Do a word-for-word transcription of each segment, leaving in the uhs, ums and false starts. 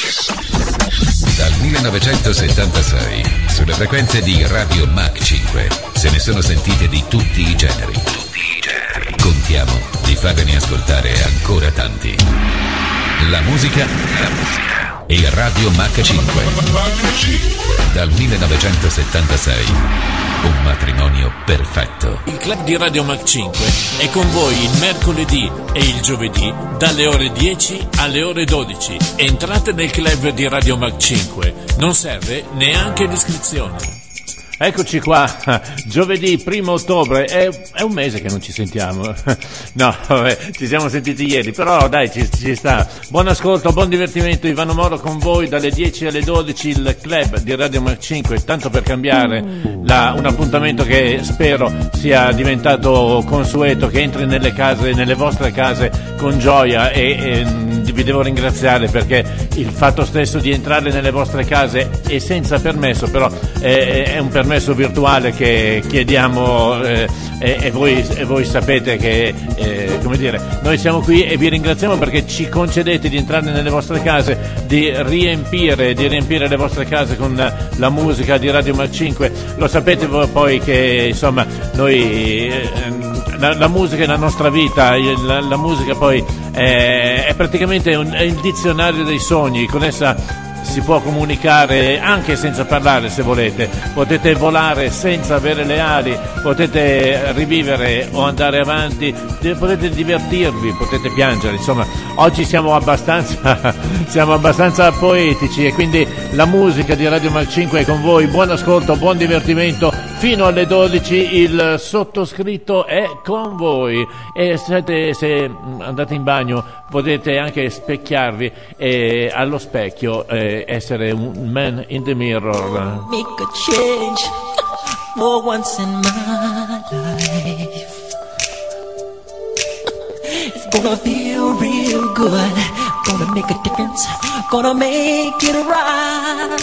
Dal millenovecentosettantasei, sulle frequenze di Radio Mach cinque, se ne sono sentite di tutti i generi. Tutti i generi. Contiamo di farvene ascoltare ancora tanti. La musica, la musica e Radio Mach cinque. Dal millenovecentosettantasei, un matrimonio perfetto. Il club di Radio Mach cinque è con voi il mercoledì e il giovedì dalle ore dieci alle ore dodici. Entrate nel club di Radio Mach cinque, non serve neanche l'iscrizione. Eccoci qua, giovedì primo ottobre, è, è un mese che non ci sentiamo, no, vabbè, ci siamo sentiti ieri, però dai, ci, ci sta. Buon ascolto, buon divertimento, Ivano Moro con voi dalle dieci alle dodici, il club di Radio Mach cinque, tanto per cambiare la, un appuntamento che spero sia diventato consueto, che entri nelle case, nelle vostre case con gioia e, e vi devo ringraziare perché il fatto stesso di entrare nelle vostre case e senza permesso, però è, è un permesso virtuale che chiediamo eh, e, e, voi, e voi sapete che eh, come dire, noi siamo qui e vi ringraziamo perché ci concedete di entrare nelle vostre case, di riempire di riempire le vostre case con la, la musica di Radio Mach cinque. Lo sapete voi poi che insomma noi eh, la, la musica è la nostra vita, la, la musica poi è, è praticamente un, è il dizionario dei sogni, con essa si può comunicare anche senza parlare, se volete, potete volare senza avere le ali, potete rivivere o andare avanti, potete divertirvi, potete piangere, insomma oggi siamo abbastanza siamo abbastanza poetici e quindi la musica di Radio Mach cinque è con voi. Buon ascolto, buon divertimento fino alle dodici, il sottoscritto è con voi e siete, se andate in bagno potete anche specchiarvi e allo specchio eh, essere un man in the mirror. Make a change for once in my life. It's gonna feel real good. Gonna make a difference. Gonna make it right.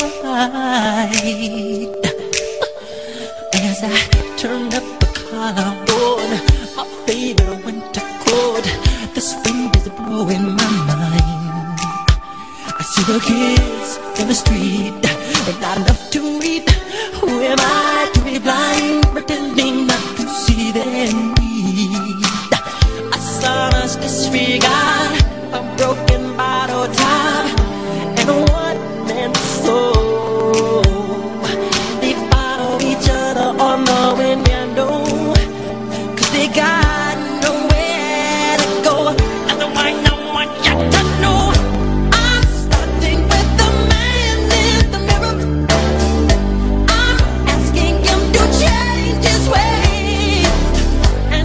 As I turn up the collar on my favorite winter coat, this wind is blowing my mind. I see the kids in the street, but not enough to eat. Who am I to be blind, pretending not to see their need? A son's disregard, a broken bottle top, and a one-man soul. They follow each other on the window, 'cause they got nowhere to go. And the one no one got to know. I'm starting with the man in the mirror. I'm asking him to change his ways.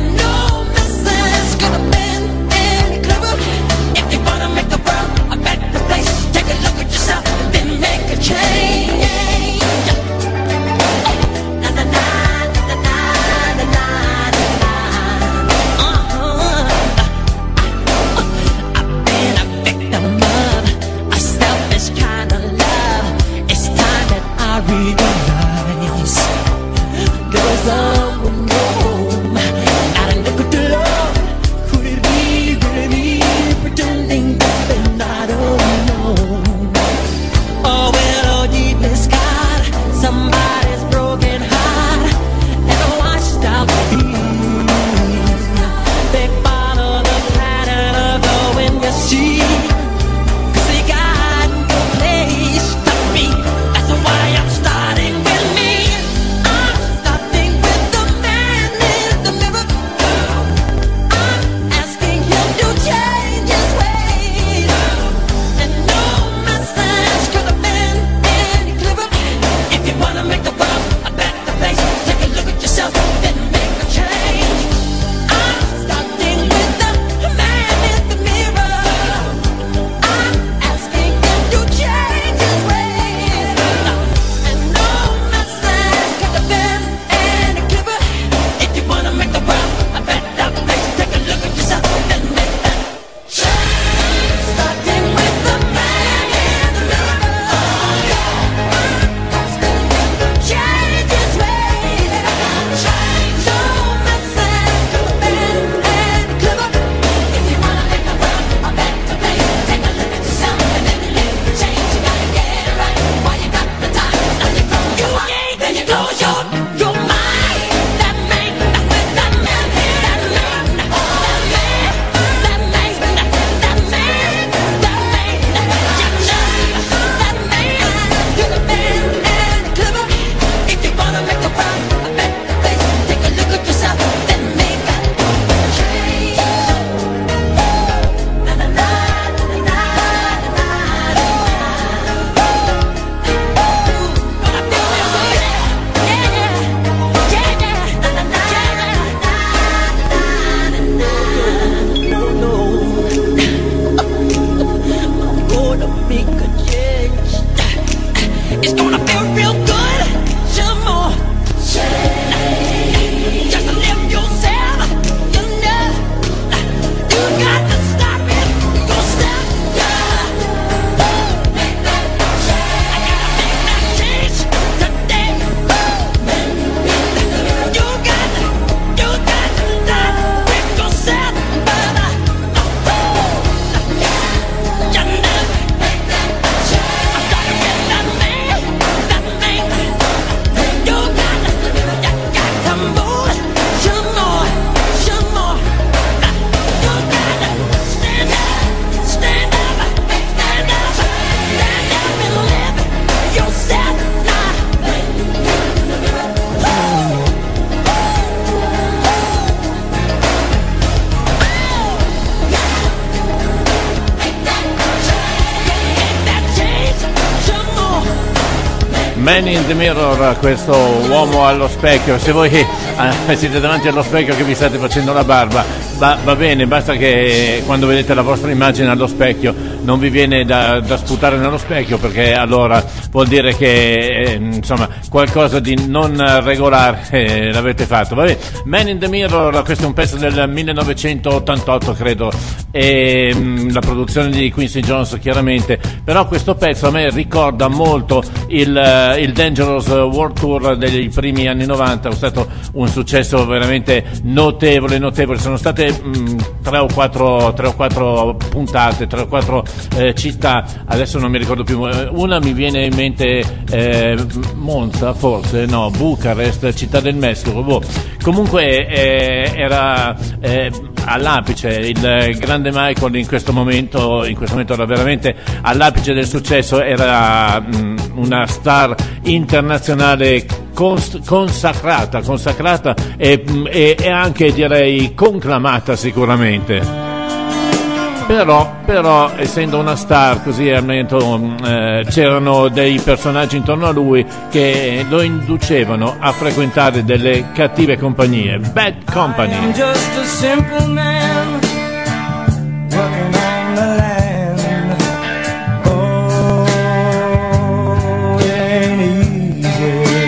Man in the Mirror, questo uomo allo specchio. Se voi eh, siete davanti allo specchio che vi state facendo la barba, va, va bene, basta che quando vedete la vostra immagine allo specchio non vi viene da, da sputare nello specchio, perché allora vuol dire che eh, insomma qualcosa di non regolare eh, l'avete fatto. Vabbè, Man in the Mirror, questo è un pezzo del millenovecentottantotto credo, e mh, la produzione di Quincy Jones chiaramente, però questo pezzo a me ricorda molto il il Dangerous World Tour dei primi anni novanta. È stato un successo veramente notevole, notevole. Sono state mh, tre o quattro tre o quattro puntate, tre o quattro eh, città, adesso non mi ricordo più, una mi viene in mente eh, Monza forse, no, Bucarest, Città del Messico, boh. Comunque eh, era eh, all'apice il grande Michael in questo momento, in questo momento era veramente all'apice del successo, era mh, una star internazionale cons- consacrata, consacrata e, e, e anche direi conclamata sicuramente. Però, però essendo una star così almeno eh, c'erano dei personaggi intorno a lui che lo inducevano a frequentare delle cattive compagnie. Bad Company. I'm just a simple man working on the land. Oh, it ain't easy.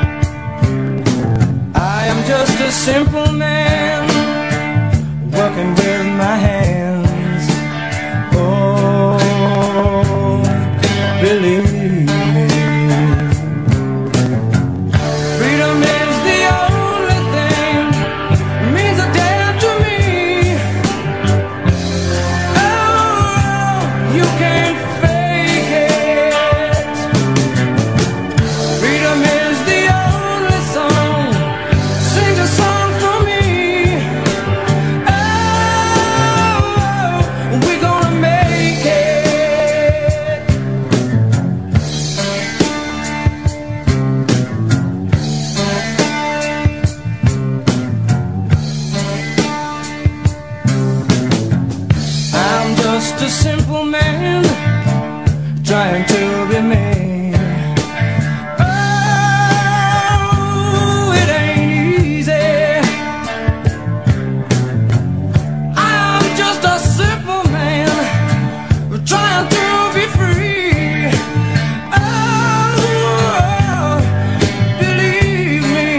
I am just a simple man working with my hands. Believe me, freedom is the only thing that means a damn to me. Oh, you can't fake it. Freedom is the only song. Sing a song for me. Oh, we're gonna make it. Just a simple man trying to be me. Oh, it ain't easy. I'm just a simple man trying to be free. Oh, believe me,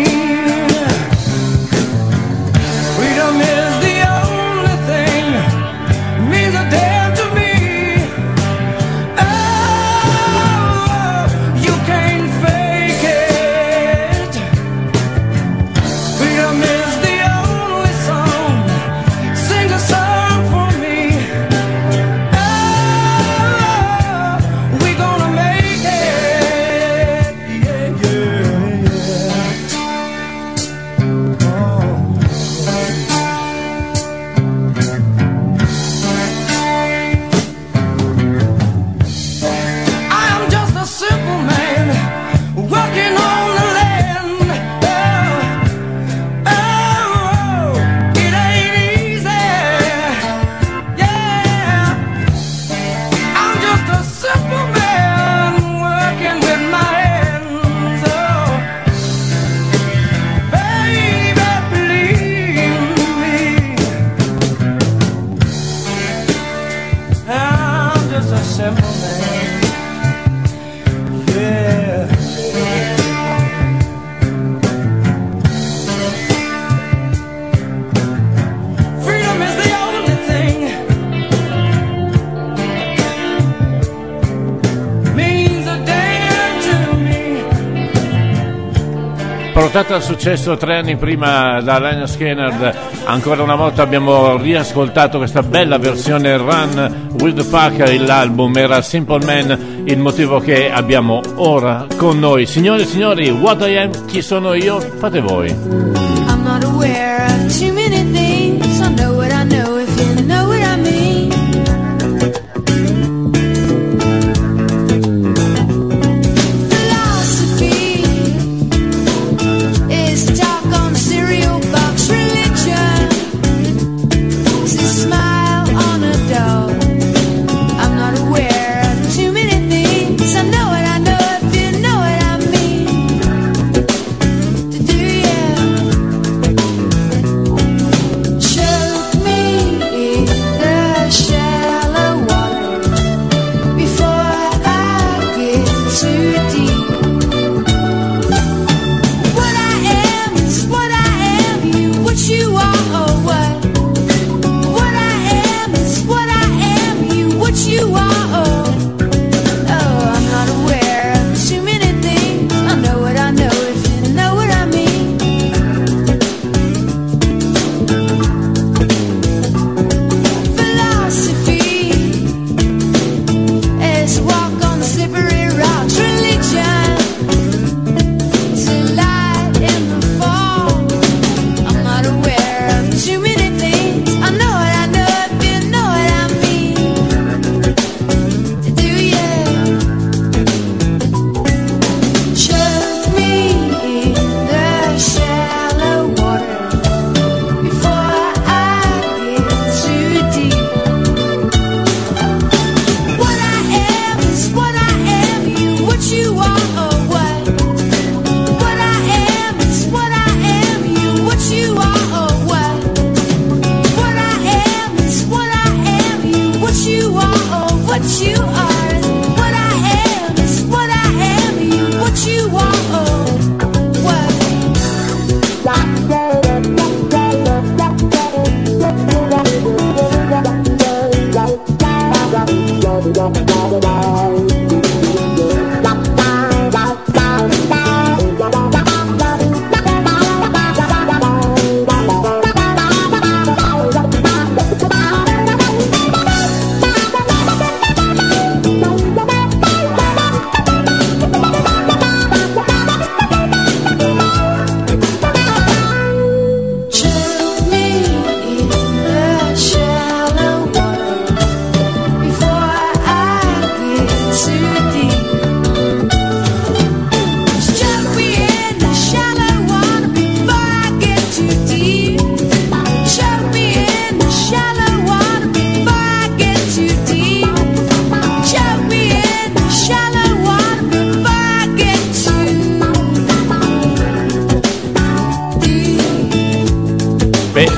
freedom is the only thing means a damn to me. Oh, you can't fake it. Freedom is the only song. Sing a song for me. Oh, we're gonna make it. Yeah, yeah, yeah. Oh. I'm just a simple man working on the land. Oh, oh, it ain't easy. Yeah, I'm just a simple man working with my hands. Oh, baby, believe me, I'm just a simple man. Yeah. Freedom is the only thing means a damn to me. Portata al successo tre anni prima da Lynyrd Skynyrd, ancora una volta abbiamo riascoltato questa bella versione Run with the Pack. L'album era Simple Man, il motivo che abbiamo ora con noi. Signore e signori, What I Am, chi sono io? Fate voi. I'm not aware of too many things. I know what I know if you know what I mean. Philosophy is talk on cereal box. Religion is a smile on a dog. I'm not aware of too many things. I know what I know if you know what I mean.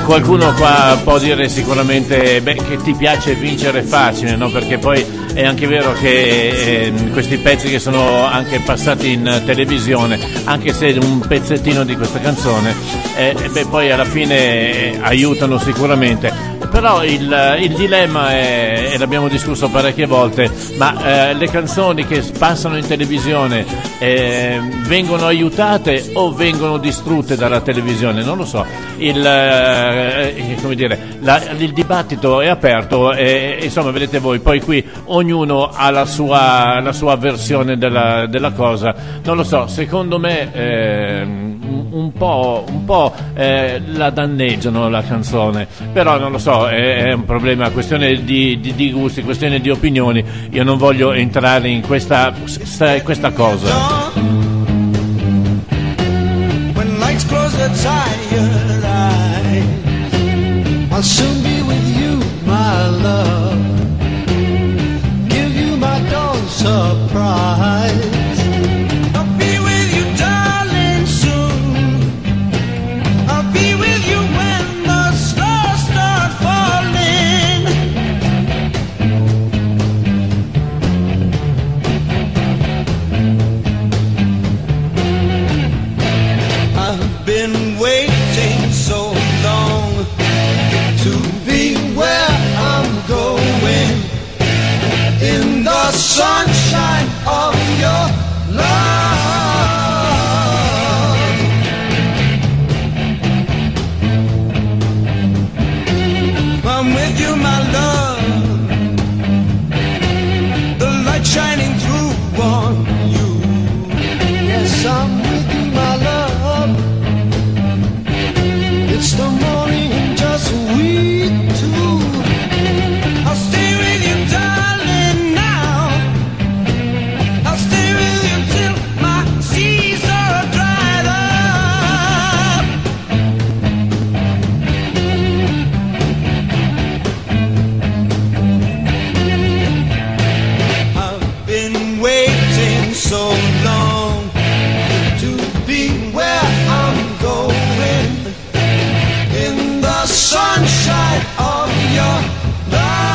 qualcuno qua può dire sicuramente beh, che ti piace vincere facile, no? Perché poi è anche vero che eh, questi pezzi che sono anche passati in televisione, anche se un pezzettino di questa canzone, eh, beh, poi alla fine eh, aiutano sicuramente. Però il, il dilemma è, e l'abbiamo discusso parecchie volte, ma eh, le canzoni che passano in televisione eh, vengono aiutate o vengono distrutte dalla televisione? Non lo so. Il, eh, come dire, la, il dibattito è aperto e insomma vedete voi, poi qui ognuno ha la sua, la sua versione della, della cosa. Non lo so, secondo me eh, un po', un po' eh, la danneggiano la canzone, però non lo so, è, è un problema, questione di, di, di gusti, questione di opinioni. Io non voglio entrare in questa, questa cosa. When lights close the tired eyes, I'll soon be with you, my love. Give you my dawn surprise. I'll be with you, darling, soon. I'll be with you when the stars start falling. I've been waiting so long to be where I'm going, in the sunshine of your love. I'm with you, my love, the light shining through on you. Yes, I'm with you, my love. It's the morning and just we two. I'll stay with you, darling, now. I'll stay with you till my seas are dried up. I've been waiting so long to be where I'm going, in the sunshine of your love.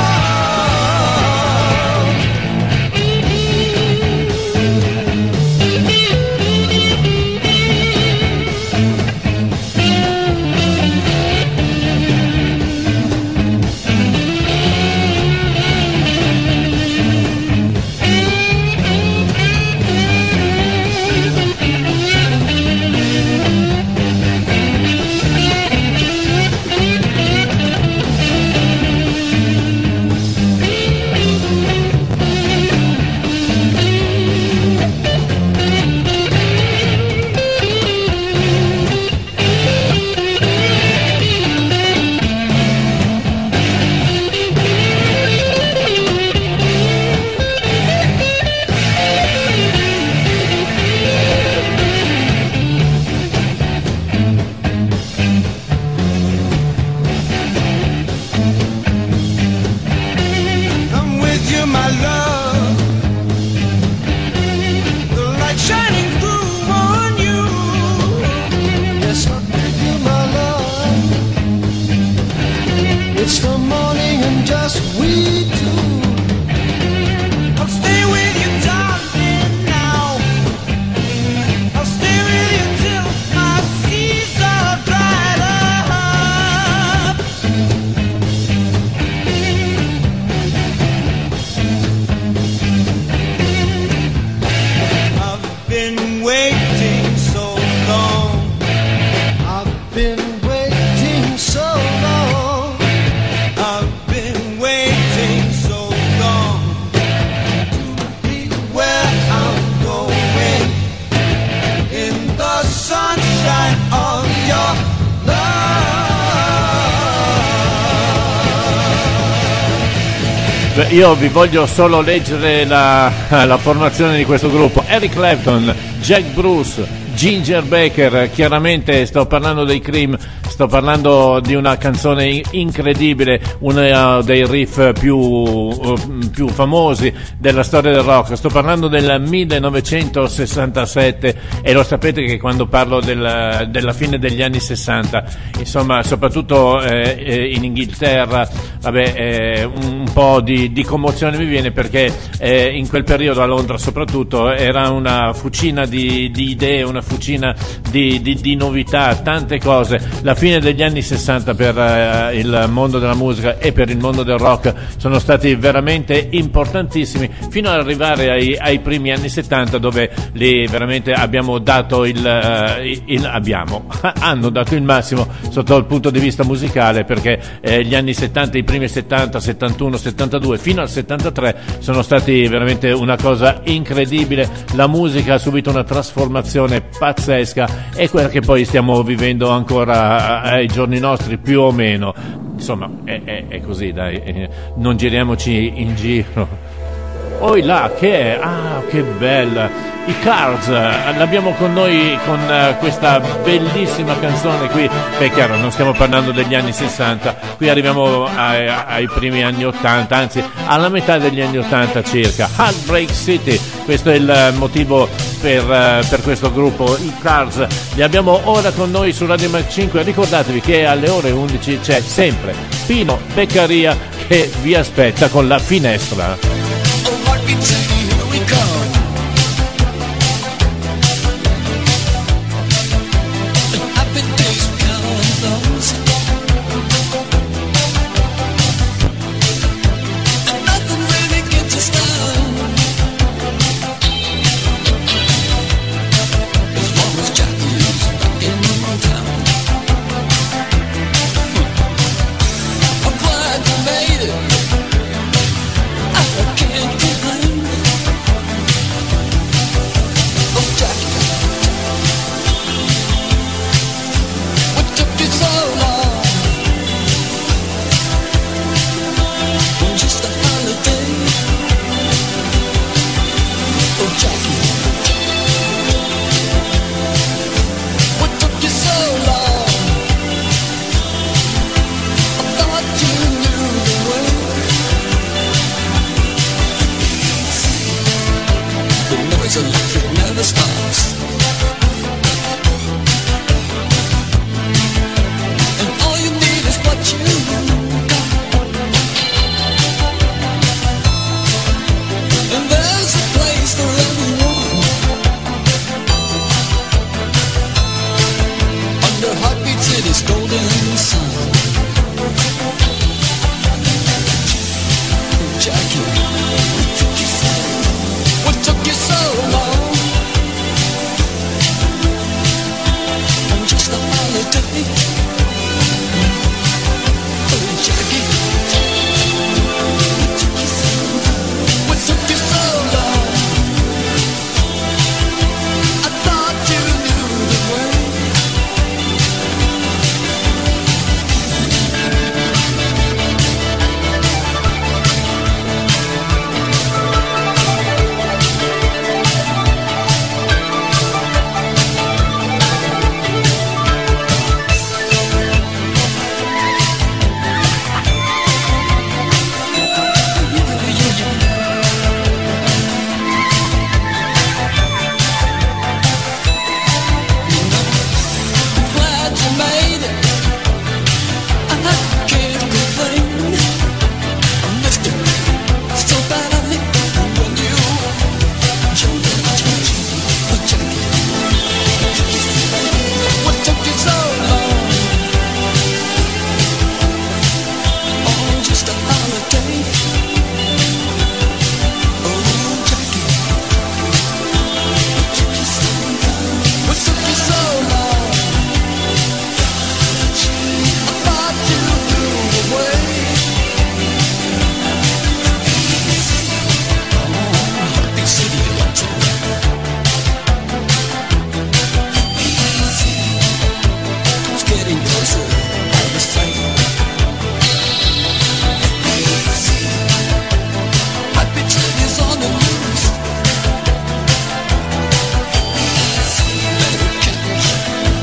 I'm with you, my love, the light shining through on you. Yes, I'm with you, my love. It's the morning and just we two. I'll stay with you, darling, now. I'll stay with you till my seas are dried up. I've been waiting so long. I've been waiting so long. I've been waiting so long to be where I'm going, in the sunshine of your love. Beh, io vi voglio solo leggere la, la formazione di questo gruppo: Eric Clapton, Jack Bruce, Ginger Baker, chiaramente sto parlando dei Cream, sto parlando di una canzone incredibile, uno dei riff più, più famosi della storia del rock. Sto parlando del millenovecentosessantasette e lo sapete che quando parlo del, della fine degli anni sessanta, insomma, soprattutto eh, in Inghilterra, vabbè, eh, un po' di, di commozione mi viene, perché eh, in quel periodo a Londra soprattutto era una fucina di, di idee, una fucina di, di, di novità, tante cose. La fine degli anni sessanta per eh, il mondo della musica e per il mondo del rock sono stati veramente importantissimi, fino ad arrivare ai, ai primi anni settanta, dove lì veramente abbiamo dato il, il, il abbiamo hanno dato il massimo sotto il punto di vista musicale, perché eh, gli anni settanta, i primi settanta, settantuno, settantadue fino al settantatré sono stati veramente una cosa incredibile. La musica ha subito una trasformazione pazzesca, e quella che poi stiamo vivendo ancora ai giorni nostri, più o meno. Insomma, è, è, è così, dai, eh, non giriamoci in giro. Oi là, che è? Ah, che bella! I Cars, l'abbiamo con noi con uh, questa bellissima canzone qui. Beh, chiaro, non stiamo parlando degli anni sessanta, qui arriviamo ai, ai primi anni ottanta, anzi alla metà degli anni ottanta circa. Heartbreak City, questo è il motivo per, uh, per questo gruppo, i Cars. Li abbiamo ora con noi su Radio Mac cinque. Ricordatevi che alle ore undici c'è sempre Pino Beccaria che vi aspetta con La Finestra. Here we come. Happy days count those, and nothing really gets us down, as long as Jackie's back in town. I'm glad you made it. I can't complain. Oh, Jackie, what took you so long? Just a holiday. Oh, Jackie, what took you so long? I thought you knew the way. The noise of life, it never stops. And all you need is what you got. And there's a place for everyone, under Heartbeat City's golden sun. Jackie, what took you so, what took you so long?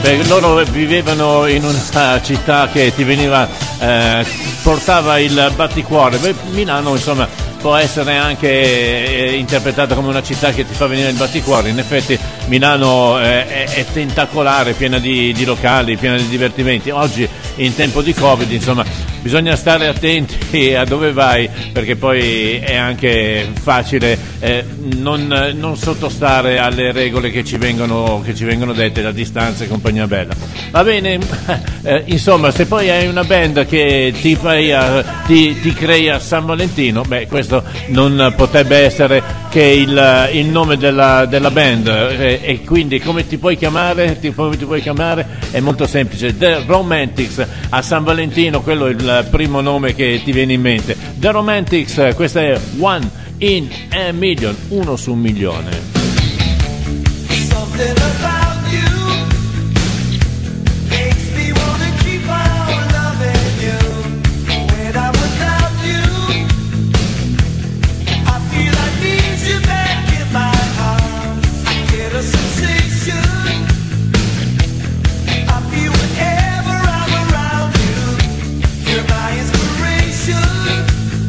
Beh, loro vivevano in una città che ti veniva, eh, portava il batticuore. Beh, Milano, insomma, può essere anche eh, interpretata come una città che ti fa venire il batticuore. In effetti Milano eh, è, è tentacolare, piena di, di locali, piena di divertimenti. Oggi, in tempo di Covid, insomma, bisogna stare attenti a dove vai, perché poi è anche facile eh, non, non sottostare alle regole che ci vengono, che ci vengono dette, la distanza e compagnia bella. Va bene, eh, insomma, se poi hai una band che ti, fai a, ti, ti crei a San Valentino, beh, questo non potrebbe essere che il, il nome della, della band, eh, e quindi come ti puoi chiamare? Ti, come ti puoi chiamare? È molto semplice, The Romantics. A San Valentino quello è il primo nome che ti viene in mente. The Romantics, questa è One in a Million, uno su un milione. Something about you makes me wanna keep on loving you. When I'm without you, I feel I need you back in my arms. I get a sensation, I feel whenever I'm around you. You're my inspiration,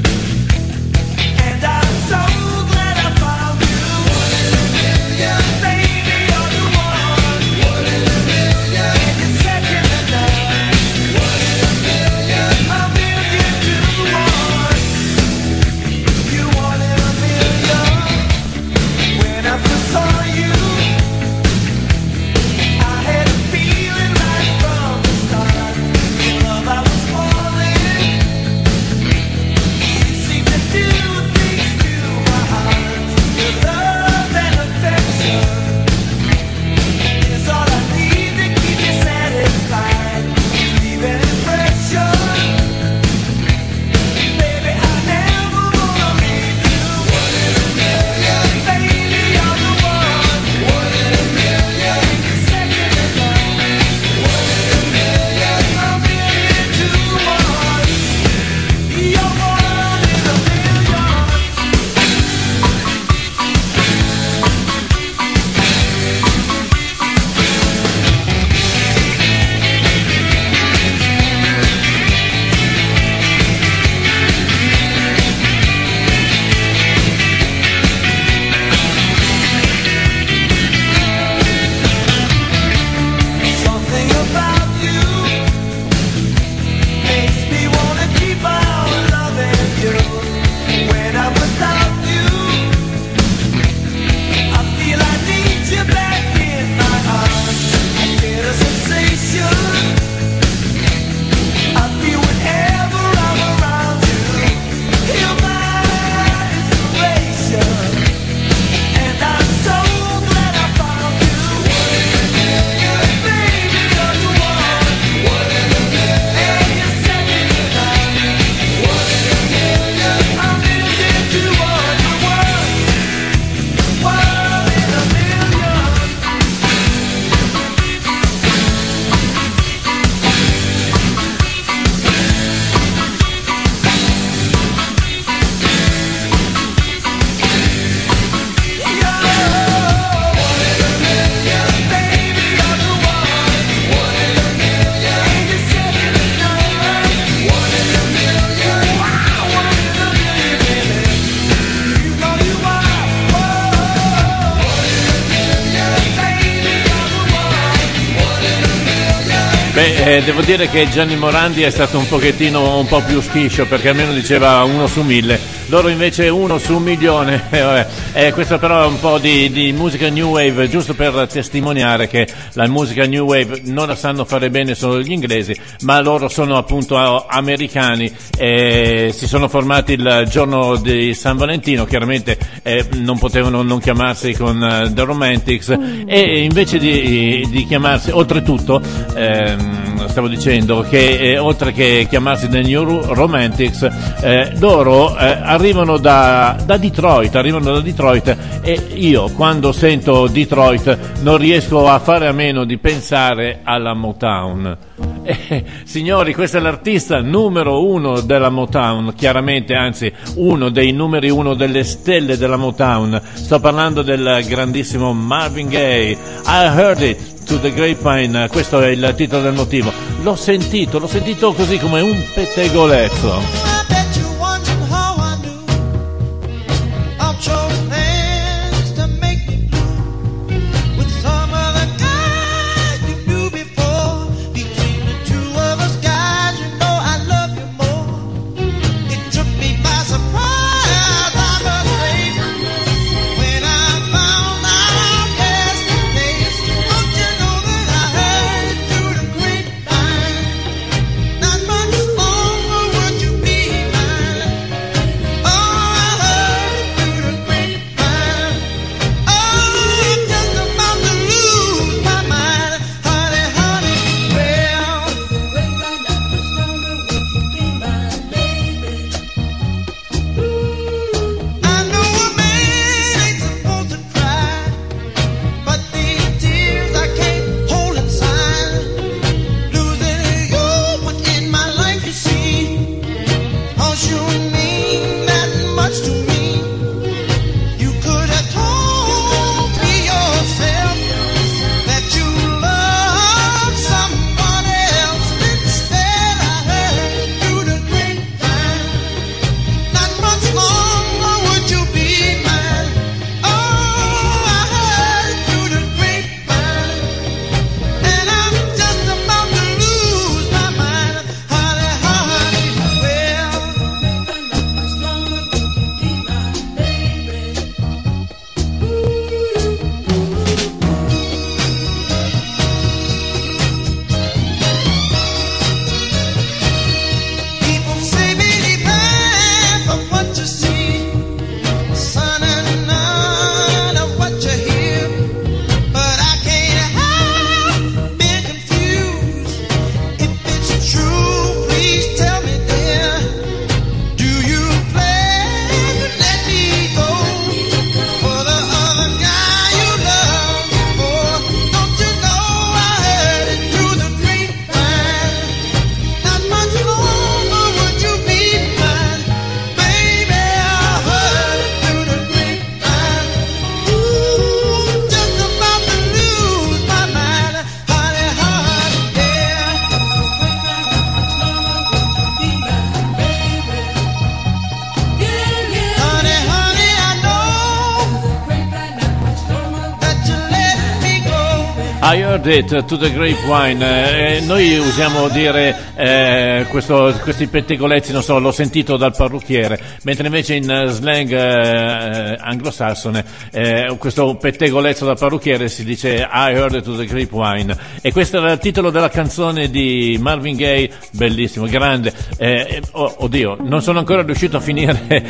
and I'm so glad I found you. One in a million, baby, you're the one. One in a million, and you're second to none. One in a million, a million to one. You one in a million. When I first saw you, I had a feeling right from the start. In love I was falling. You seem to do things to my heart. Your love and affection is all I need to keep you satisfied. Leave an impression, baby. I never wanna leave you. One in a million, baby, you're the one. One in a million, you're second to none. One in a million, a million to one. You're one in a million. Something about you makes me wanna keep on loving you. When I'm without you, I feel I need you back in my arms. I get a sensation, I feel whenever I'm around you. You're my inspiration, and I'm so glad I found you. One in a million, baby, you're the one. One in a million, and you're second to none. One in a million, a million to one. You're one, one in a million. Beh, eh, devo dire che Gianni Morandi è stato un pochettino un po' più schiscio, perché almeno diceva uno su mille, loro invece uno su un milione. Eh, vabbè. Eh, questo però è un po' di, di musica new wave, giusto per testimoniare che la musica new wave non la sanno fare bene solo gli inglesi, ma loro sono appunto americani e si sono formati il giorno di San Valentino. Chiaramente eh, non potevano non chiamarsi con uh, The Romantics, e invece di, di chiamarsi, oltretutto ehm, stavo dicendo che eh, oltre che chiamarsi The New Romantics, eh, loro eh, arrivano da, da Detroit, arrivano da Detroit, e io quando sento Detroit non riesco a fare a meno di pensare alla Motown. Eh, signori, questo è l'artista numero uno della Motown, chiaramente, anzi uno dei numeri uno delle stelle della Motown. Sto parlando del grandissimo Marvin Gaye. I Heard It to the Grapevine, questo è il titolo del motivo. L'ho sentito, l'ho sentito così come un pettegolezzo. I heard it to the grapevine. Eh, noi usiamo dire eh, questo, questi pettegolezzi, non so, l'ho sentito dal parrucchiere, mentre invece in uh, slang eh, anglosassone eh, questo pettegolezzo dal parrucchiere si dice I heard it to the grapevine. E questo era il titolo della canzone di Marvin Gaye, bellissimo, grande. Eh, oh, oddio, non sono ancora riuscito a finire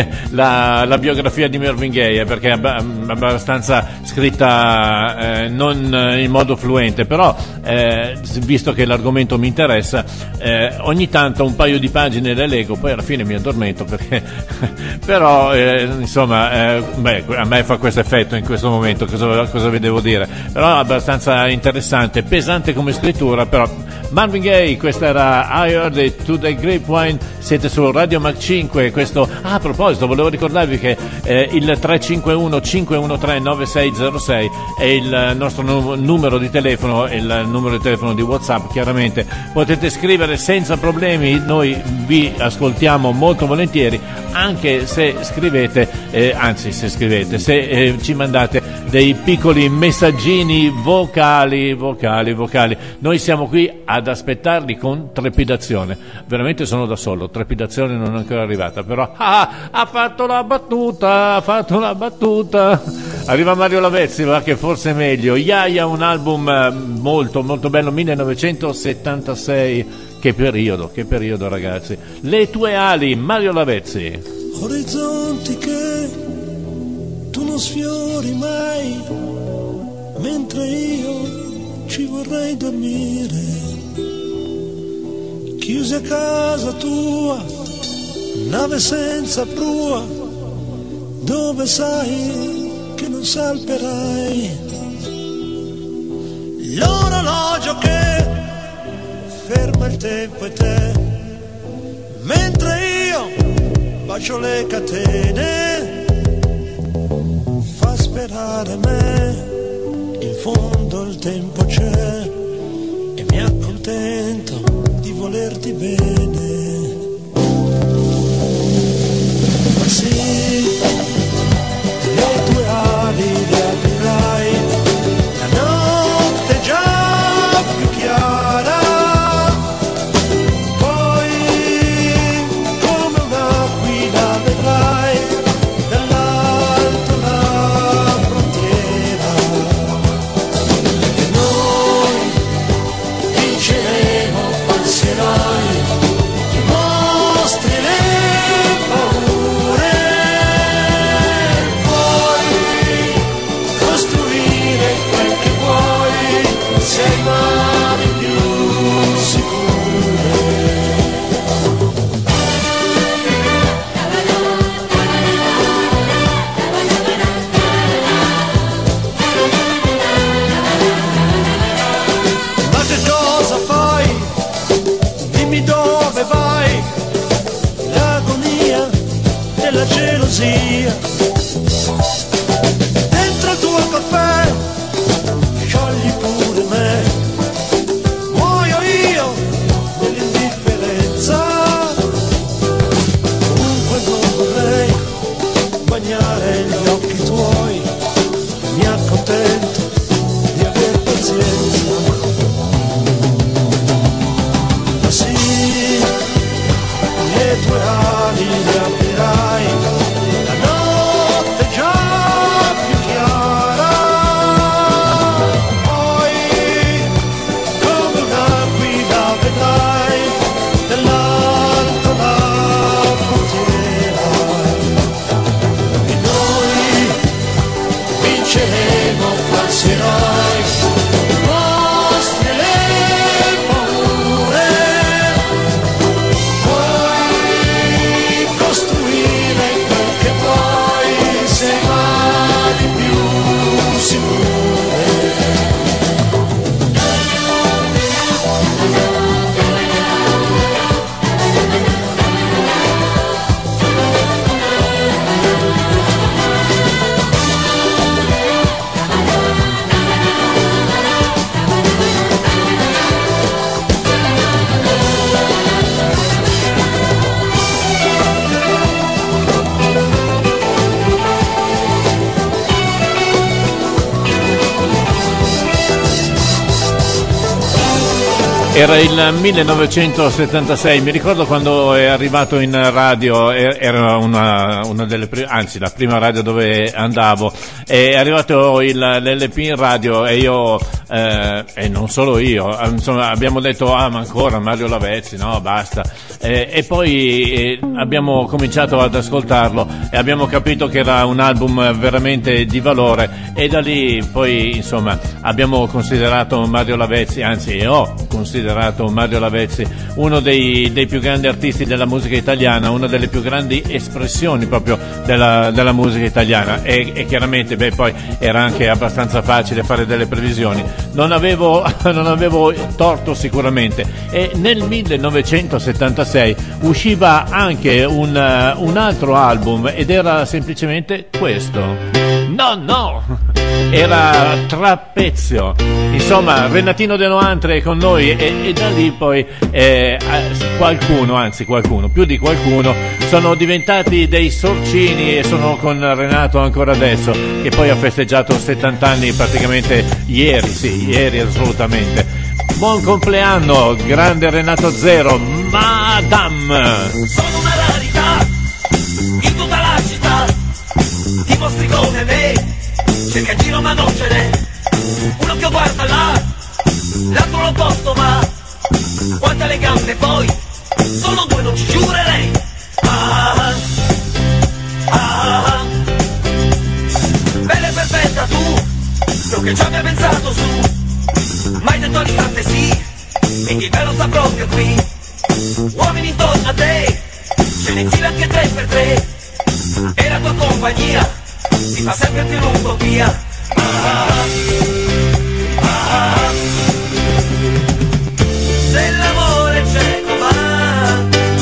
la, la biografia di Marvin Gaye, perché è abbastanza scritta eh, non in modo fluente, però eh, visto che l'argomento mi interessa, eh, ogni tanto un paio di pagine le leggo, poi alla fine mi addormento perché però eh, insomma eh, beh, a me fa questo effetto in questo momento, cosa, cosa vi devo dire, però abbastanza interessante, pesante come scrittura. Però Marvin Gaye, questa era I Heard It to the Grapevine, siete su Radio Mac cinque. Questo, ah, a proposito, volevo ricordarvi che eh, il tre cinque uno cinque uno tre nove sei zero sei è il nostro nu- numero di telefono, il numero di telefono di WhatsApp. Chiaramente potete scrivere senza problemi, noi vi ascoltiamo molto volentieri, anche se scrivete, eh, anzi se scrivete, se eh, ci mandate dei piccoli messaggini vocali, vocali, vocali. Noi siamo qui ad aspettarli con trepidazione. Veramente sono da solo, trepidazione non è ancora arrivata, però ah, ha fatto la battuta, ha fatto la battuta. Arriva Mario Lavezzi, va, che forse è meglio. Yaya, un album molto molto bello, millenovecentosettantasei. Che periodo, che periodo, ragazzi. Le tue ali, Mario Lavezzi. Orizzonti che tu non sfiori mai, mentre io ci vorrei dormire, chiusi a casa tua, nave senza prua, dove sai che non salperai. L'orologio che ferma il tempo e te, mentre io bacio le catene, fa sperare me in fondo il tempo c'è e mi accontento di volerti bene. Ma sì, le tue ali le aprirai, la notte è già più chiara, poi come un'aquila vedrai dall'alto la frontiera, e noi vinceremo falsi eroi, i mostri e le paure, puoi costruire quel che vuoi, sei mani più sicure. Ma che cosa fai? Dimmi dove vai? L'agonia della gelosia dentro il tuo caffè, sciogli pure me, muoio io nell'indifferenza, comunque non vorrei bagnare gli occhi tuoi, mi accontento di aver pazienza. Ma sì, le tue ali le aprirai, la notte è già più chiara, poi come un'aquila vedrai dall'alto la frontiera, e noi vinceremo falsi eroi, i mostri e le paure, puoi costruire quel che vuoi, sei mani più sicure. Era il millenovecentosettantasei, mi ricordo quando è arrivato in radio, era una, una delle prime, anzi la prima radio dove andavo, è arrivato il, l'L P in radio e io, eh, e non solo io, insomma abbiamo detto ah ma ancora Mario Lavezzi, no basta, eh, e poi eh, abbiamo cominciato ad ascoltarlo e abbiamo capito che era un album veramente di valore e da lì poi insomma abbiamo considerato Mario Lavezzi, anzi ho considerato Mario Lavezzi uno dei, dei più grandi artisti della musica italiana, una delle più grandi espressioni proprio della, della musica italiana e, e chiaramente beh, poi era anche abbastanza facile fare delle previsioni, non avevo, non avevo torto sicuramente. E nel millenovecentosettantasei usciva anche un, un altro album ed era semplicemente questo, no no era Trapezio, insomma Renatino De Noantre è con noi e, e da lì poi eh, qualcuno, anzi qualcuno, più di qualcuno sono diventati dei sorcini e sono con Renato ancora adesso, che poi ha festeggiato settanta anni praticamente ieri, sì, ieri assolutamente. Buon compleanno, grande Renato Zero, Madame! Sono una rarità in tutta la città, dimostri come me, cerca in giro ma non ce n'è, uno che guarda là, l'altro l'opposto ma, quante le gambe poi, sono due non ci giurerei, ah, ah, ah. Bella e perfetta tu, lo che ci abbia pensato su, mai detto all'istante sì, e il bello sta proprio qui, uomini intorno a te, ce ne fila anche tre per tre, e la tua compagnia ti fa sempre più lungo via. Ah, ah, ah. Dell'amore cieco va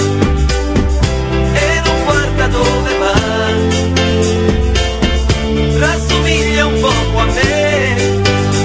e non guarda dove va, rassomiglia un poco a me,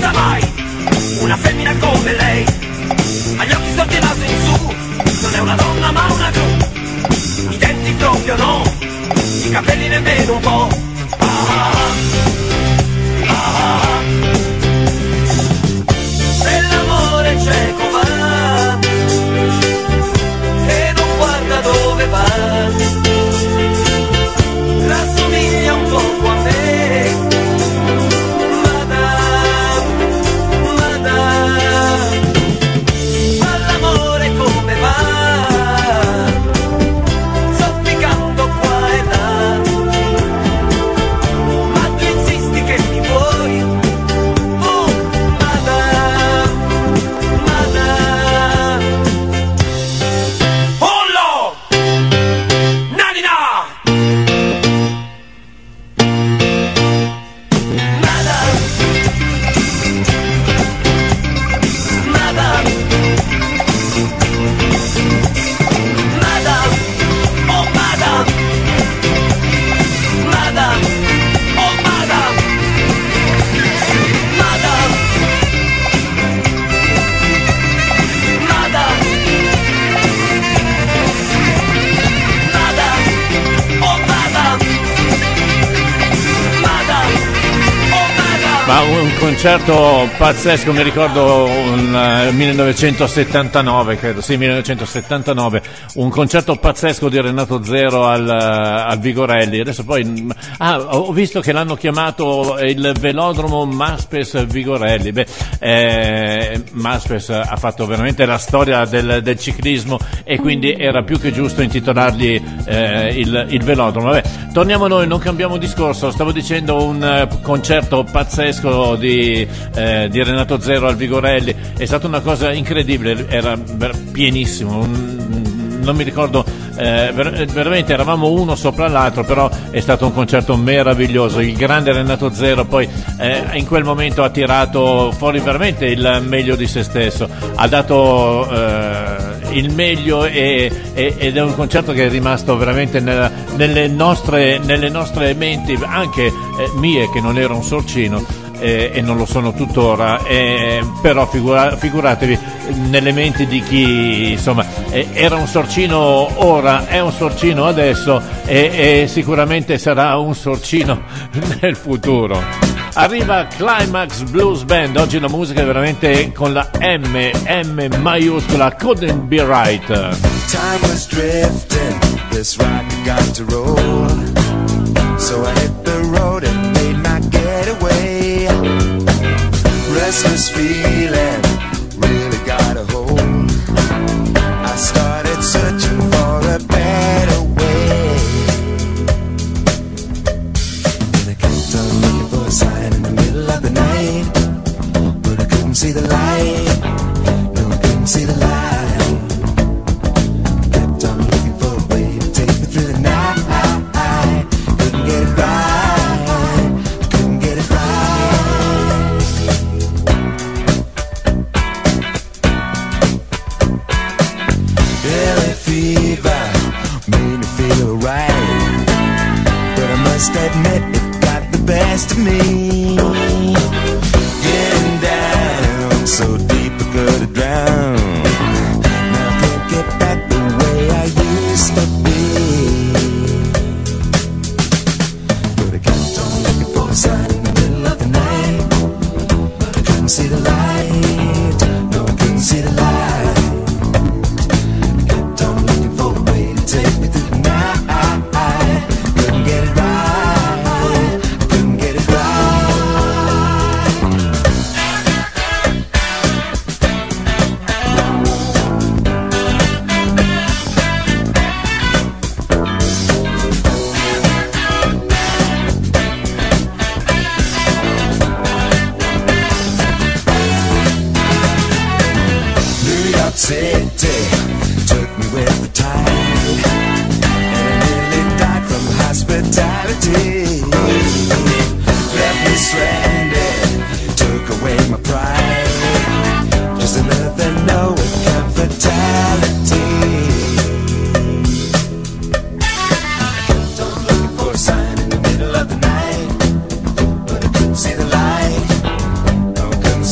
vista mai una femmina come lei, ha gli occhi storti e naso in su, non è una donna ma una giù, i denti proprio no, i capelli nemmeno un po'. Ah, ah, ah. Se l'amore cieco va e non guarda dove va, rassomiglia un poco a me, madame, madame. Ma l'amore come va, zoppicando qua e là, ma tu insisti che mi vuoi, oh madame, madame. Ollo! Nanina! Madame, madame, madame, oh madame, madame, oh madame, madame, madame, madame, oh madame, madame, oh madame. Ma un concerto pazzesco, mi ricordo un eh, millenovecentosettantanove, credo, sì, millenovecentosettantanove, un concerto pazzesco di Renato Zero al, eh, al Vigorelli. Adesso poi, mm, ah, ho visto che l'hanno chiamato il velodromo Maspes Vigorelli. Beh, eh, Maspes ha fatto veramente la storia del, del ciclismo e quindi era più che giusto intitolargli eh, il, il velodromo. Vabbè, torniamo a noi, non cambiamo discorso. Stavo dicendo un eh, concerto pazzesco di, eh, di Renato Zero al Vigorelli, è stata una cosa incredibile, era ver- pienissimo, un, non mi ricordo, eh, ver- veramente eravamo uno sopra l'altro, però è stato un concerto meraviglioso. Il grande Renato Zero poi eh, in quel momento ha tirato fuori veramente il meglio di se stesso, ha dato eh, il meglio e, e, ed è un concerto che è rimasto veramente nella, nelle, nostre, nelle nostre menti, anche eh, mie che non ero un sorcino. Eh, e non lo sono tuttora, eh, però figura, figuratevi nelle menti di chi insomma eh, era un sorcino ora, è un sorcino adesso e, e sicuramente sarà un sorcino nel futuro. Arriva Climax Blues Band, oggi la musica è veramente con la M, M maiuscola, couldn't be right. Time was drifting, this rock got to roll, so I hit the road and made my getaway. Restless feeling really got a hold. I started searching for a better way, and I kept on looking for a sign in the middle of the night, but I couldn't see the light. No, I couldn't see the light. Kept on looking for a way to take me through the night. Couldn't get it right. Couldn't get it right. Fever made me feel right, but I must admit it got the best of me. Getting down so deep I could have drowned. Now I can't get back the way I used to be, but I kept on looking for a sign in the middle of the night, but I couldn't see the light. No, I couldn't see the light. Take me through the night. Couldn't get it right. Couldn't get it right. New York City took me with the tide, and I nearly died from hospitality. Left me stranded, took away my pride. Just another no with comfortality. Kept on looking for a sign in the middle of the night, but I couldn't see the light. No, couldn't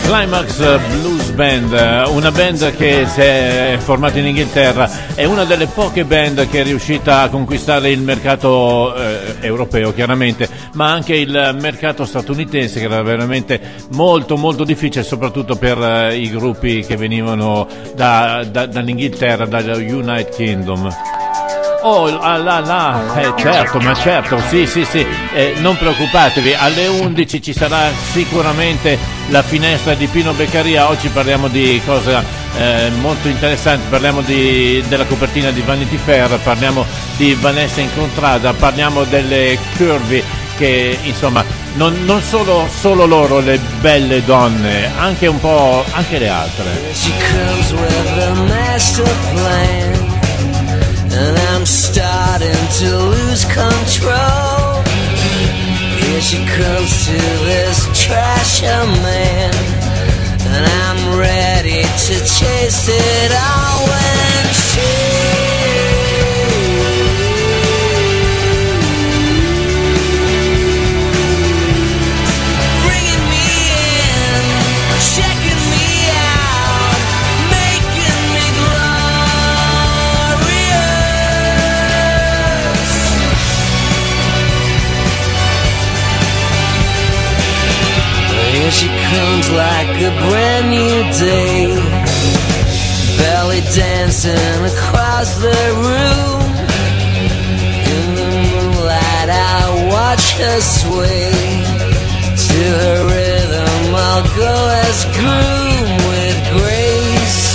Climax Blues Band, una band che si è formata in Inghilterra, è una delle poche band che è riuscita a conquistare il mercato eh, europeo chiaramente, ma anche il mercato statunitense, che era veramente molto molto difficile, soprattutto per eh, i gruppi che venivano da, da, dall'Inghilterra, dal United Kingdom. Oh, ah, là, là, eh, certo, ma certo, sì, sì, sì, eh, non preoccupatevi, alle undici ci sarà sicuramente la finestra di Pino Beccaria. Oggi parliamo di cosa eh, molto interessante, parliamo di, della copertina di Vanity Fair, parliamo di Vanessa Incontrada, parliamo delle Curvy, che insomma non, non solo, solo loro le belle donne, anche un po' anche le altre. She comes with a master plan, and I'm starting to lose control. Here she comes to this trasher man, and I'm ready to chase it all when she Here she comes like a brand new day, belly dancing across the room. In the moonlight I watch her sway, to her rhythm I'll go as groom with grace.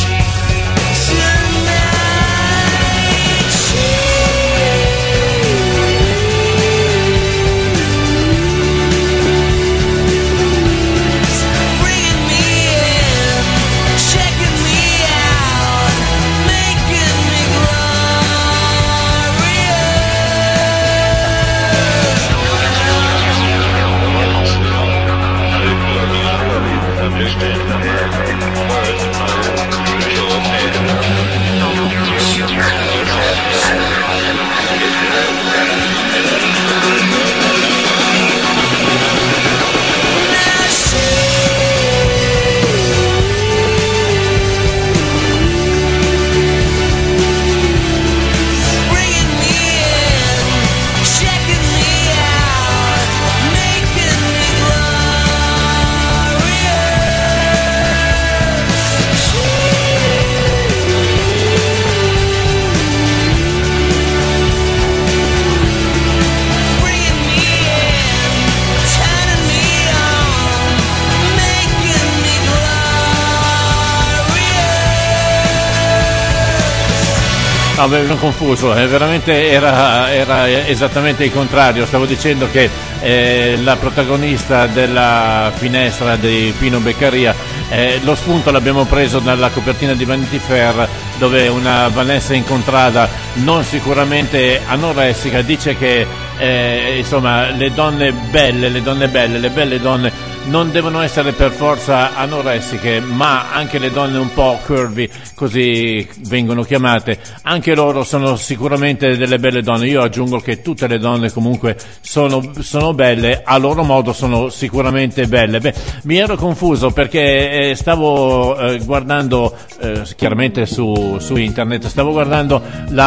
No, mi ero confuso, eh, veramente era, era esattamente il contrario. Stavo dicendo che eh, la protagonista della finestra di Pino Beccaria, eh, lo spunto l'abbiamo preso dalla copertina di Vanity Fair, dove una Vanessa Incontrada, non sicuramente anoressica, dice che eh, insomma le donne belle, le donne belle, le belle donne non devono essere per forza anoressiche, ma anche le donne un po' curvy, così vengono chiamate, anche loro sono sicuramente delle belle donne. Io aggiungo che tutte le donne comunque sono, sono belle, a loro modo sono sicuramente belle. Beh, mi ero confuso perché eh, stavo eh, guardando eh, chiaramente su, su internet, stavo guardando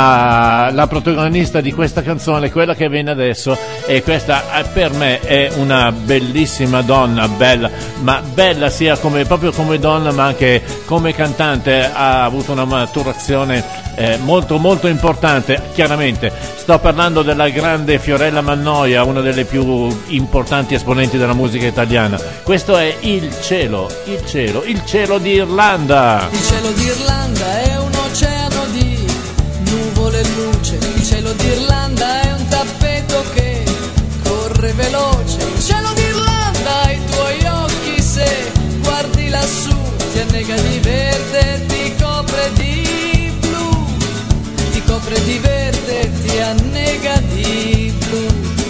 la, la protagonista di questa canzone, quella che viene adesso, e questa eh, per me è una bellissima donna, bella, ma bella sia come, proprio come donna, ma anche come cantante. Ha avuto una maturazione eh, molto molto importante. Chiaramente sto parlando della grande Fiorella Mannoia, una delle più importanti esponenti della musica italiana. Questo è Il cielo, il cielo, il cielo di Irlanda. Il cielo d'Irlanda è un oceano di nuvole e luce. Il cielo d'Irlanda è un tappeto che corre veloce. Il cielo d'Irlanda, i tuoi occhi, se guardi lassù, ti annega di verde, ti copre di blu, ti copre di verde, ti annega di blu.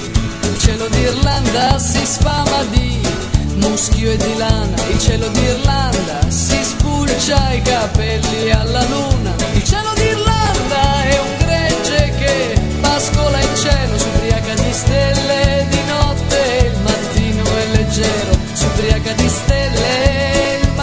Il cielo d'Irlanda si sfama di muschio e di lana. Il cielo d'Irlanda si spulcia i capelli alla luna. Il cielo d'Irlanda è un gregge che pascola in cielo, si ubriaca di stelle di notte, il mattino è leggero, si ubriaca di stelle.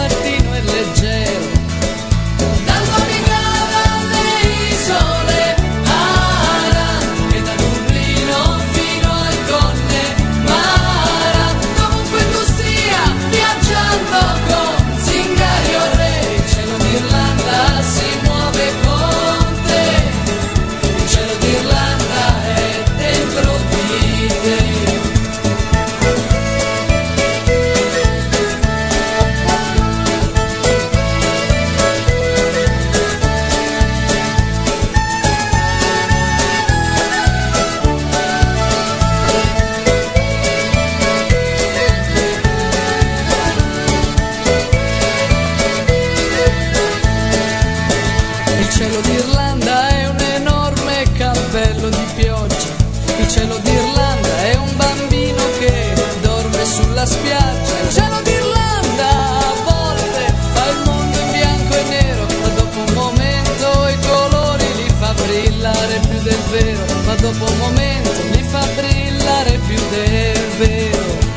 sulla spiaggia. Il cielo d'Irlanda a volte fa il mondo in bianco e nero, ma dopo un momento i colori li fa brillare più del vero, ma dopo un momento li fa brillare più del vero.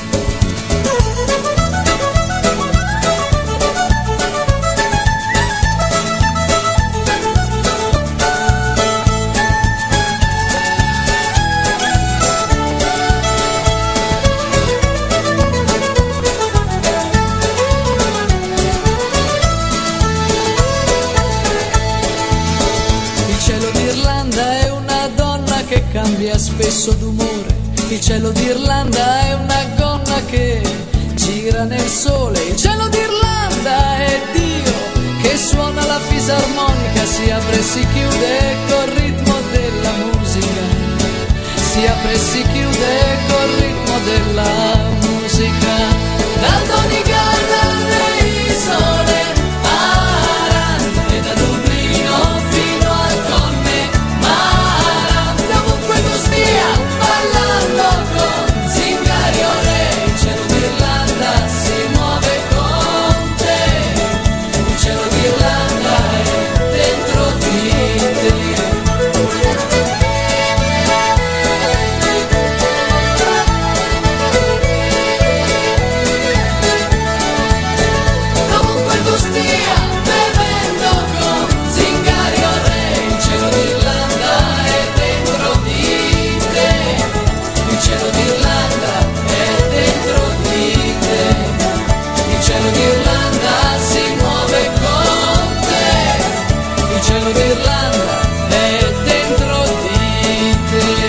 Cambia spesso d'umore, il cielo d'Irlanda è una gonna che gira nel sole, il cielo d'Irlanda è Dio che suona la fisarmonica, si apre e si chiude col ritmo della musica, si apre e si chiude col ritmo della musica. Dal Donegal alle isole Aran e da Dublino fino al Connemara, dovunque tu stia ballando con zingari o re, il cielo d'Irlanda si muove con te, il cielo d'Irlanda è dentro di te. Dovunque tu stia bevendo con zingari o re, il cielo d'Irlanda è dentro di te, il cielo d'Irlanda è dentro di te, il cielo d'Irlanda si muove con te, il cielo d'Irlanda è dentro di te.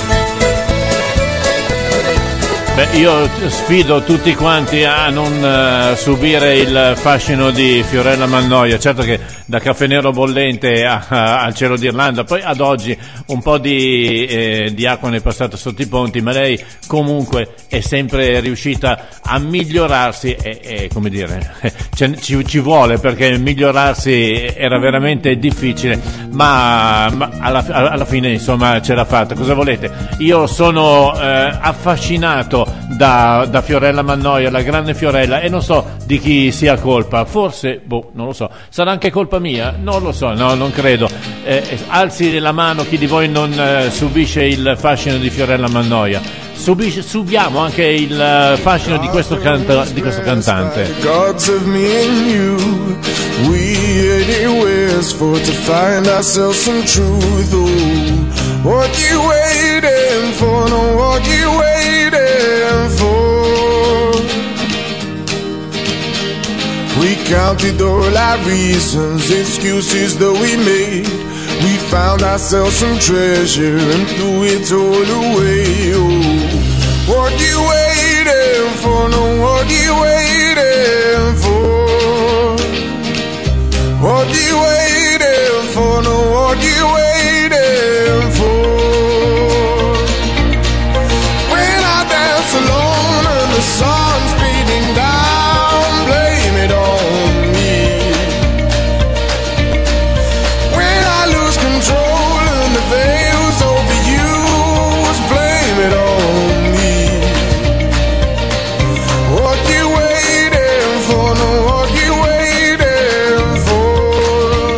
Beh, io sfido tutti quanti a non eh, subire il fascino di Fiorella Mannoia. Certo che da Caffè Nero bollente a- a- al cielo d'Irlanda, poi ad oggi un po' di, eh, di acqua ne è passata sotto i ponti, ma lei comunque è sempre riuscita a migliorarsi e, e come dire, ce- ci, ci vuole, perché migliorarsi era veramente difficile, ma, ma alla, alla fine insomma ce l'ha fatta. Cosa volete? Io sono eh, affascinato da, da Fiorella Mannoia, la grande Fiorella, e non so di chi sia colpa, forse, boh, non lo so, sarà anche colpa mia, non lo so, no, non credo. Eh, alzi la mano chi di voi non eh, subisce il fascino di Fiorella Mannoia. Subisce, subiamo anche il eh, fascino di questo, canta, di questo cantante. Gods of me and you, we anywhere's for to find ourselves some truth. Oh, what you waiting for? No, what you waiting for? We counted all our reasons, excuses that we made. We found ourselves some treasure and threw it all away. Oh, what you waiting for? No, what you waiting for? What you waiting for? No, what you waiting for? When I dance alone and the sun's beating down, blame it on me. When I lose control and the veil's overused, blame it on me. What you waiting for? No, what you waiting for?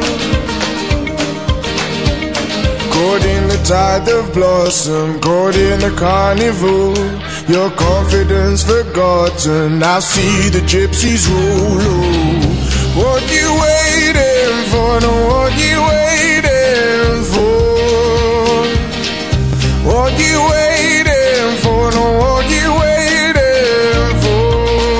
Caught in the tide of blossom, caught in the carnival. Your confidence forgotten, I see the gypsies roll. Oh, what you waiting for? No, what you waiting for? What you waiting for? No, what you waiting for?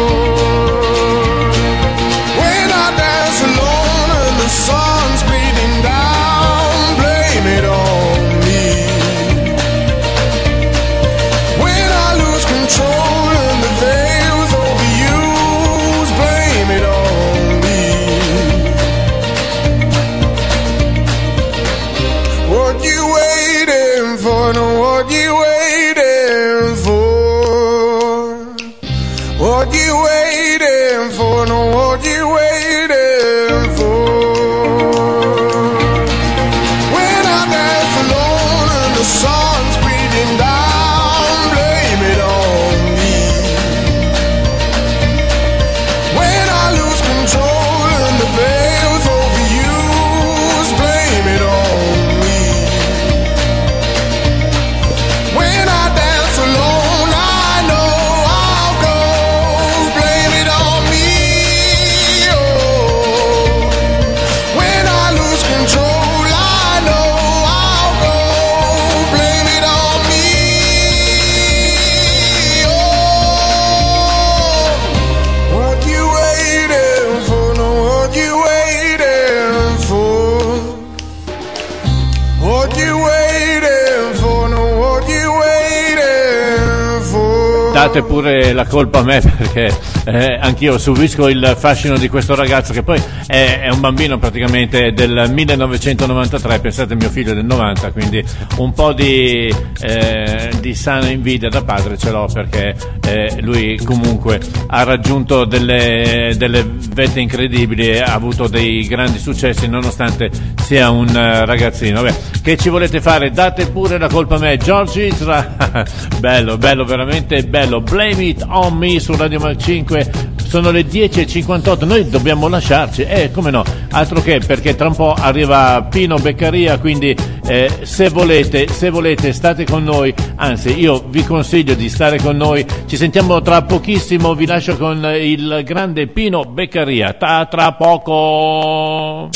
When I dance alone and the sun's beating down, blame it on me. When I lose control and the veil's overused, blame it on me. What you waiting for? No, what you waiting for? What you waiting for? No, what you waiting for? When I dance alone and the sun's beating down, blame it on me. date pure la colpa a me, perché eh, anch'io subisco il fascino di questo ragazzo che poi è, è un bambino praticamente del millenovecentonovantatré, pensate mio figlio è del novanta, quindi un po' di, eh, di sana invidia da padre ce l'ho, perché eh, lui comunque ha raggiunto delle, delle vette incredibili e ha avuto dei grandi successi nonostante sia un uh, ragazzino. Vabbè, che ci volete fare? Date pure la colpa a me, George Ezra. Bello, bello, veramente bello. Blame It On Me su Radio Mac cinque. Sono le dieci e cinquantotto, noi dobbiamo lasciarci, eh come no, altro che, perché tra un po' arriva Pino Beccaria, quindi eh, se volete, se volete state con noi, anzi io vi consiglio di stare con noi, ci sentiamo tra pochissimo, vi lascio con il grande Pino Beccaria, ta tra poco.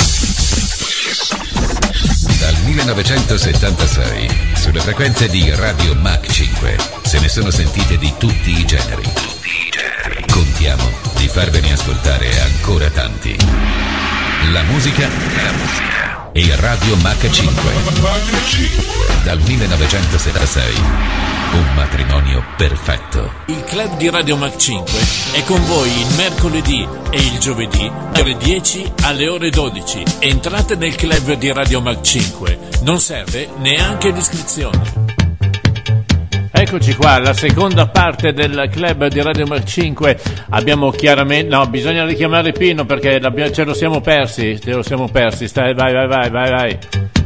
Dal millenovecentosettantasei sulle frequenze di Radio Mac cinque se ne sono sentite di tutti i generi. Tutti i generi. Contiamo di farvene ascoltare ancora tanti. La musica, la musica e Radio Mac cinque. Dal millenovecentosettantasei un matrimonio perfetto. Il club di Radio Mac cinque è con voi il mercoledì e il giovedì dalle dieci alle ore dodici. Entrate nel club di Radio Mac cinque, non serve neanche l'iscrizione. Eccoci qua, la seconda parte del club di Radio Mac cinque. Abbiamo chiaramente, no, bisogna richiamare Pino perché ce lo siamo persi, ce lo siamo persi. Stai, vai, vai, vai, vai, vai.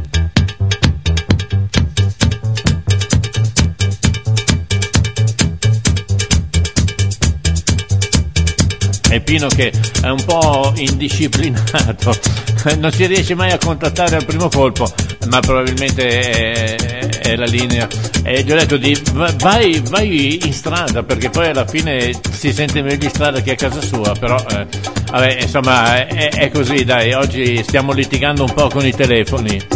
E Pino che è un po' indisciplinato, non si riesce mai a contattare al primo colpo, ma probabilmente è, è la linea. E gli ho detto di vai, vai in strada, perché poi alla fine si sente meglio in strada che a casa sua, però eh, vabbè, insomma è, è così, dai, oggi stiamo litigando un po' con i telefoni.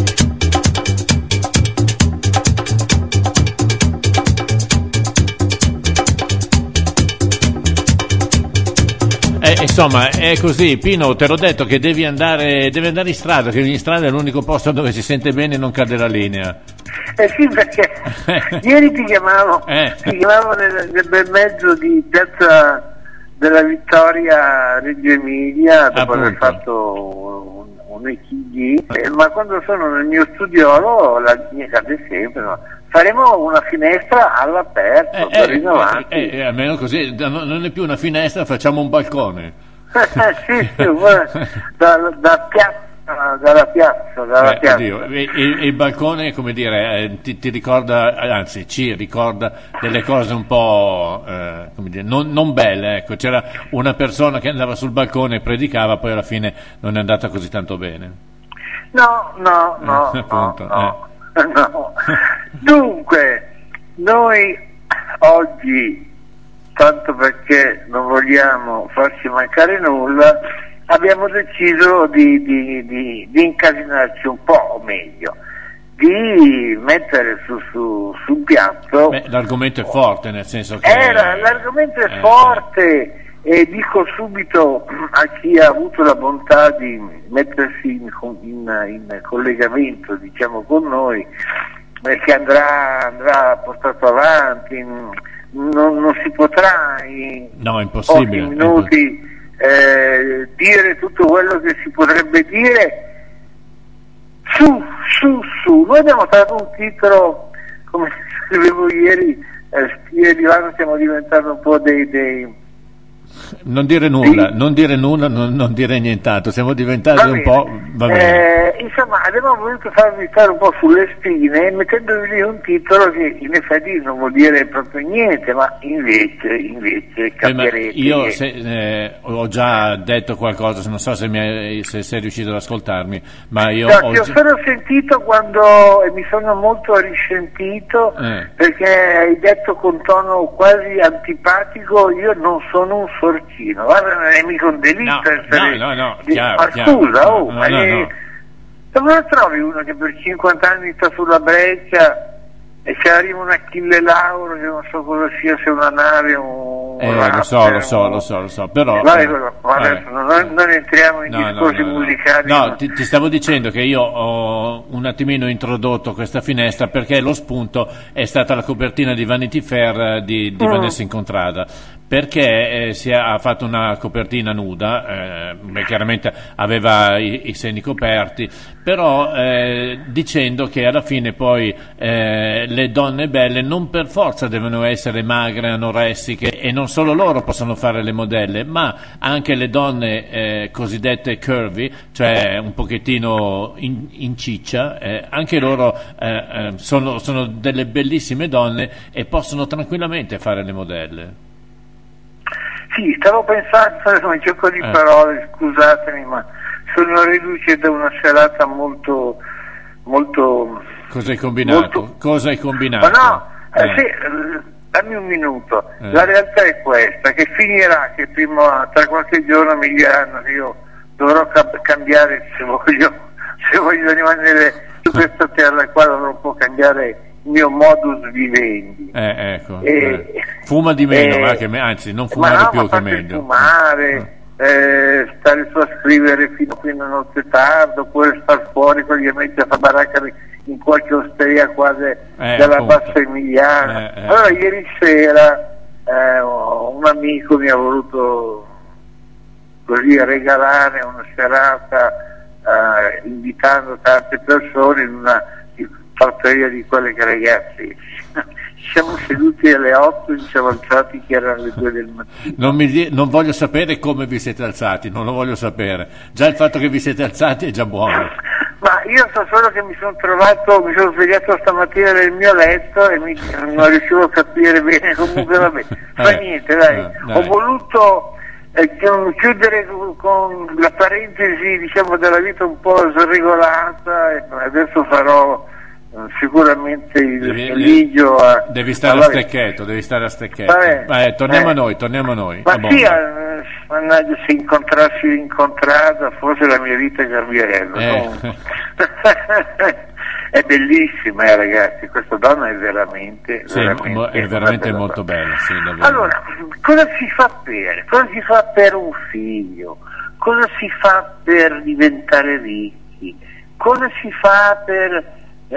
Eh, insomma è così, Pino, te l'ho detto che devi andare, devi andare in strada, che in strada è l'unico posto dove si sente bene e non cade la linea. Eh sì, perché ieri ti chiamavo, eh. ti chiamavo nel, nel bel mezzo di Piazza della Vittoria Reggio Emilia, dopo Appunto. aver fatto un, un E K G, eh, ma quando sono nel mio studiolo la linea cade sempre, no? Faremo una finestra all'aperto, Eh, per eh, rinnovati. eh, eh, almeno così, no- non è più una finestra, facciamo un balcone. sì, sì, guarda, da, da piazza, dalla piazza, dalla Beh, piazza. oddio, il, il- il balcone, come dire, eh, ti, ti ricorda, anzi ci ricorda delle cose un po' eh, come dire, non, non belle, ecco. C'era una persona che andava sul balcone e predicava, poi alla fine non è andata così tanto bene. No, no, no, Eh, appunto, no, no. No. Dunque, noi oggi, tanto perché non vogliamo farci mancare nulla, abbiamo deciso di, di, di, di incasinarci un po', o meglio, di mettere su, su, sul piatto. Beh, l'argomento è forte, nel senso che Era, l'argomento è eh, forte e dico subito a chi ha avuto la bontà di mettersi in, in, in collegamento, diciamo, con noi, eh, che andrà, andrà portato avanti, non, non si potrà in no, impossibile, pochi minuti eh, dire tutto quello che si potrebbe dire. Su, su, su, noi abbiamo dato un titolo, come scrivevo ieri, eh, io e Ivano stiamo diventando un po' dei, dei non dire nulla, non dire nulla, non, non dire nient'altro, siamo diventati un po', va bene. Eh, insomma, abbiamo voluto farvi stare un po' sulle spine, mettendovi lì un titolo che in effetti non vuol dire proprio niente, ma invece, invece Eh, ma capirete. io che- se, eh, ho già detto qualcosa, non so se, mi hai- se sei riuscito ad ascoltarmi, ma io No, ho ti ho già- solo sentito quando e mi sono molto risentito Eh. perché hai detto con tono quasi antipatico: io non sono un sorcino. Guarda, non è mica un delitto No, essere no, no, no, di- chiaro, ma chiaro. scusa, oh, No, ma no, è- no. dove lo trovi uno che per cinquanta anni sta sulla breccia e se arriva un Achille Lauro che non so cosa sia, se una nave o un Eh, rapper, lo so, lo so, un- lo so, lo so, però... Vai, eh, però, adesso eh. non, non entriamo in No, no, discorsi no, no. musicali. No, ma- ti, ti stavo dicendo che io ho un attimino introdotto questa finestra perché lo spunto è stata la copertina di Vanity Fair eh, di, di Mm. Vanessa Incontrada, perché eh, si è, ha fatto una copertina nuda, eh, beh, chiaramente aveva i, i seni coperti, però eh, dicendo che alla fine poi eh, le donne belle non per forza devono essere magre, anoressiche, e non solo loro possono fare le modelle, ma anche le donne eh, cosiddette curvy, cioè un pochettino in, in ciccia, eh, anche loro eh, eh, sono, sono delle bellissime donne e possono tranquillamente fare le modelle. Sì, stavo pensando, adesso un gioco di Eh. parole, scusatemi, ma sono riduce da una serata molto, molto... Cosa hai combinato? Molto- Cosa hai combinato? Ma no, eh, Eh. sì, eh, dammi un minuto. Eh. La realtà è questa, che finirà che prima, tra qualche giorno mi diranno che io dovrò cam- cambiare se voglio, se voglio rimanere su questa terra qua, dovrò un po' cambiare il mio modus vivendi. Eh, ecco. Eh, eh. Fuma di meno, eh, ma che me- anzi, non ma fumare no, più ma che fate meglio. fumare, eh, stare su a scrivere fino, fino a notte tarda, oppure star fuori con gli amici a fare baracca in qualche osteria quasi Eh, della appunto. bassa emiliana. Eh, eh. Allora ieri sera eh, un amico mi ha voluto così regalare una serata eh, invitando tante persone in una fattoria di quelle che, ragazzi, ci siamo seduti alle otto e ci siamo alzati che erano le due del mattino. Non, mi di- non voglio sapere come vi siete alzati, non lo voglio sapere. Già il fatto che vi siete alzati è già buono. Ma io so solo che mi sono trovato, mi sono svegliato stamattina nel mio letto e mi, non riuscivo a capire bene, comunque vabbè, fa Eh, niente, dai. eh, dai. Ho voluto eh, chiudere con, con la parentesi, diciamo, della vita un po' sregolata e adesso farò eh, sicuramente il Devi, religio a... devi stare ah, a vabbè. stecchetto, devi stare a stecchetto. Vabbè. Vai, torniamo Eh. a noi, torniamo a noi. Ma a bomba. sì, eh, mannaggia, se incontrassi l'incontrata forse la mia vita cambierebbe. Eh. Comunque. È bellissima, eh, ragazzi, questa donna è veramente, Sì, veramente, mo- è una veramente bella molto donna. bella, sì, davvero. Allora, cosa si fa per? Cosa si fa per un figlio? Cosa si fa per diventare ricchi? Cosa si fa per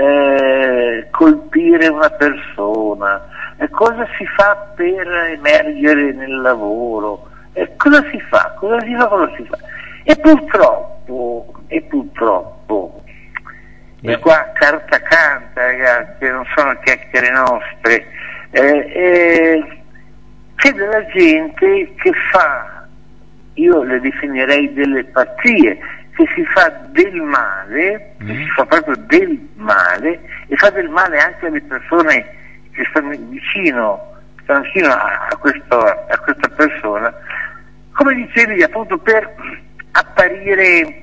eh, colpire una persona? E cosa si fa per emergere nel lavoro? E cosa si fa? Cosa si fa? Cosa si fa? E purtroppo, e purtroppo, Beh. e qua carta canta, ragazzi, non sono chiacchiere nostre, eh, eh, c'è della gente che fa, io le definirei delle pazzie, che si fa del male, che si fa proprio del male, e fa del male anche alle persone che stanno vicino, stanno vicino a, a, questo, a questa persona, come dicevi, appunto per apparire,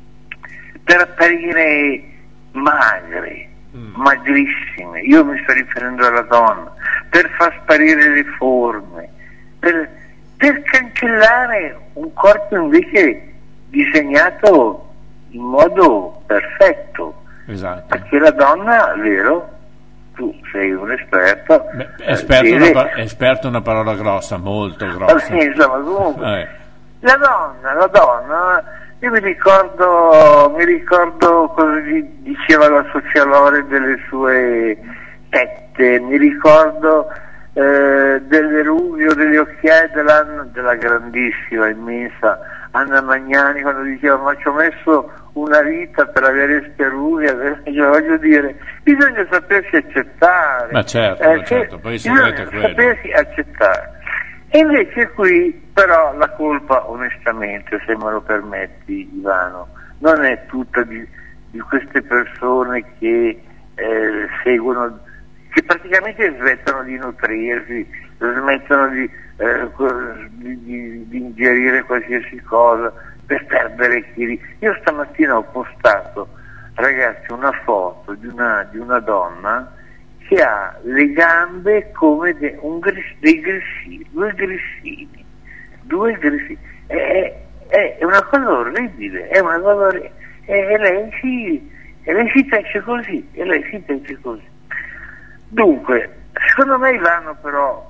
per apparire magre, magrissime, io mi sto riferendo alla donna, per far sparire le forme, per, per cancellare un corpo invece disegnato in modo perfetto, Esatto. perché la donna, vero, tu sei un esperto, Beh, eh, esperto, deve- una, pa- esperto è una parola grossa, molto grossa. Vabbè, insomma, comunque, Eh, la donna, la donna, io mi ricordo, mi ricordo cosa di- diceva la Socialore delle sue tette, mi ricordo eh, delle rughe o degli occhiali della, della grandissima, immensa Anna Magnani, quando diceva ma ci ho messo una vita per avere queste rughe, cioè, voglio dire, bisogna sapersi accettare. Ma certo, Eh, ma che- certo, poi il segreto è bisogna quello. sapersi accettare. E invece qui però la colpa, onestamente, se me lo permetti Ivano, non è tutta di, di queste persone che eh, seguono, che praticamente smettono di nutrirsi, smettono di, eh, di, di, di ingerire qualsiasi cosa per perdere chili. Io stamattina ho postato, ragazzi, una foto di una, di una donna che ha le gambe come de, un gris, dei grissini, due grissini, due grissini. È, è, è una cosa orribile, è una cosa orribile. E, e lei si, e lei si tece così, e lei si tece così. Dunque, secondo me Ivano però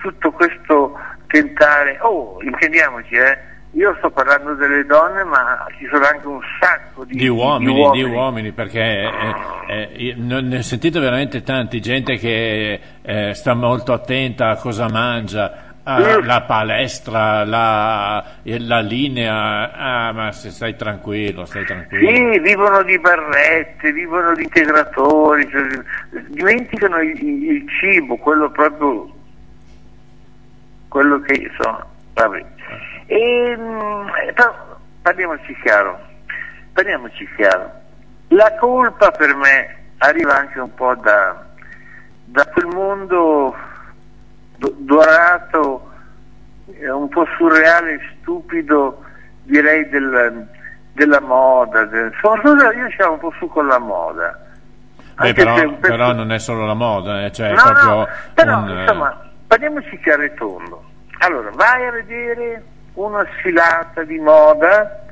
tutto questo tentare, oh, intendiamoci, eh, io sto parlando delle donne, ma ci sono anche un sacco di, di, uomini, di uomini, di uomini, perché eh, eh, ne ho sentito veramente tanti, gente che eh, sta molto attenta a cosa mangia, a, la palestra, la, la linea, ah, ma se stai tranquillo, stai tranquillo. Sì, vivono di barrette, vivono di integratori, cioè, dimenticano il, il cibo, quello proprio, quello che sono, vabbè. E, però, parliamoci chiaro, parliamoci chiaro, la colpa per me arriva anche un po' da, da quel mondo do, dorato, un po' surreale, stupido, direi del, della moda, del, insomma, io siamo un po' su con la moda. Beh, però, pezzo... però non è solo la moda, eh, cioè no, proprio no, però un, insomma, parliamoci chiaro e tondo. Allora, vai a vedere una sfilata di moda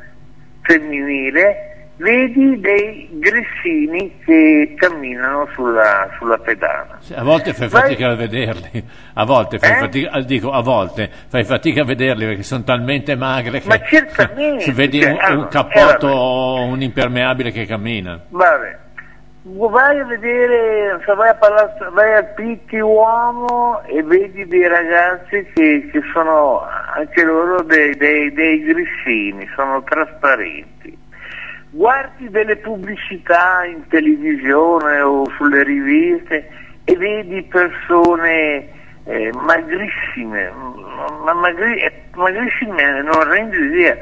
femminile, vedi dei grissini che camminano sulla, sulla pedana. Sì, a volte fai fatica Vai... a vederli, a volte fai eh? fatica, dico a volte fai fatica a vederli perché sono talmente magre che Ma certamente, vedi cioè, un, allora, un cappotto eh, o un impermeabile che cammina. Vabbè. Vai a vedere, vai, a Palazzo, vai al Pitti Uomo e vedi dei ragazzi che, che sono anche loro dei, dei, dei grissini, sono trasparenti. Guardi delle pubblicità in televisione o sulle riviste e vedi persone eh, magrissime, ma magri, magrissime non rende idea,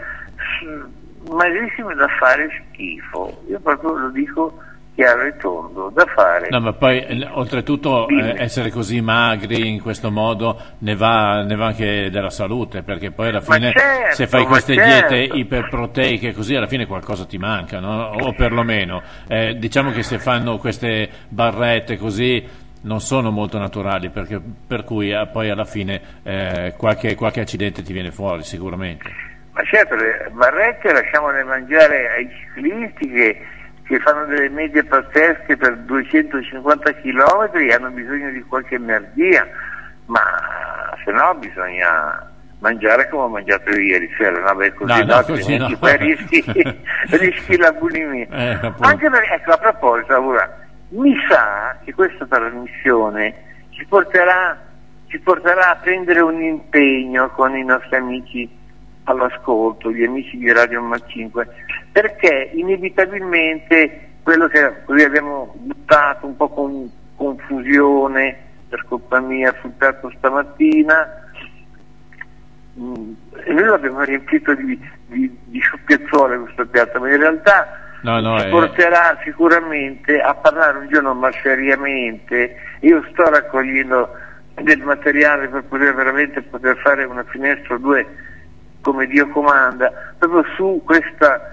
magrissime da fare schifo. Io proprio lo dico chiaro e tondo, da fare. No, ma poi eh, oltretutto eh, essere così magri in questo modo ne va, ne va anche della salute, perché poi alla fine certo, se fai queste certo. diete iperproteiche così alla fine qualcosa ti manca, no? O perlomeno eh, diciamo che se fanno queste barrette così non sono molto naturali, perché, per cui eh, poi alla fine eh, qualche, qualche accidente ti viene fuori sicuramente. Ma certo, le barrette lasciamole mangiare ai ciclisti che che fanno delle medie pazzesche per duecentocinquanta chilometri e hanno bisogno di qualche energia, ma se no bisogna mangiare come ho mangiato io ieri sera, no? Beh, così no, no, no, così no. Poi rischi, rischi la bulimia. Eh, Anche perché, ecco, a proposito, allora, mi sa che questa trasmissione ci porterà, ci porterà a prendere un impegno con i nostri amici all'ascolto, gli amici di Radio Mac cinque, perché inevitabilmente quello che così abbiamo buttato un po' con confusione per colpa mia sul piatto stamattina, mh, e noi l'abbiamo riempito di, di, di sciocchezzole questo piatto, ma in realtà no, no, ci è... porterà sicuramente a parlare un giorno ma seriamente. Io sto raccogliendo del materiale per poter veramente poter fare una finestra o due come Dio comanda, proprio su questa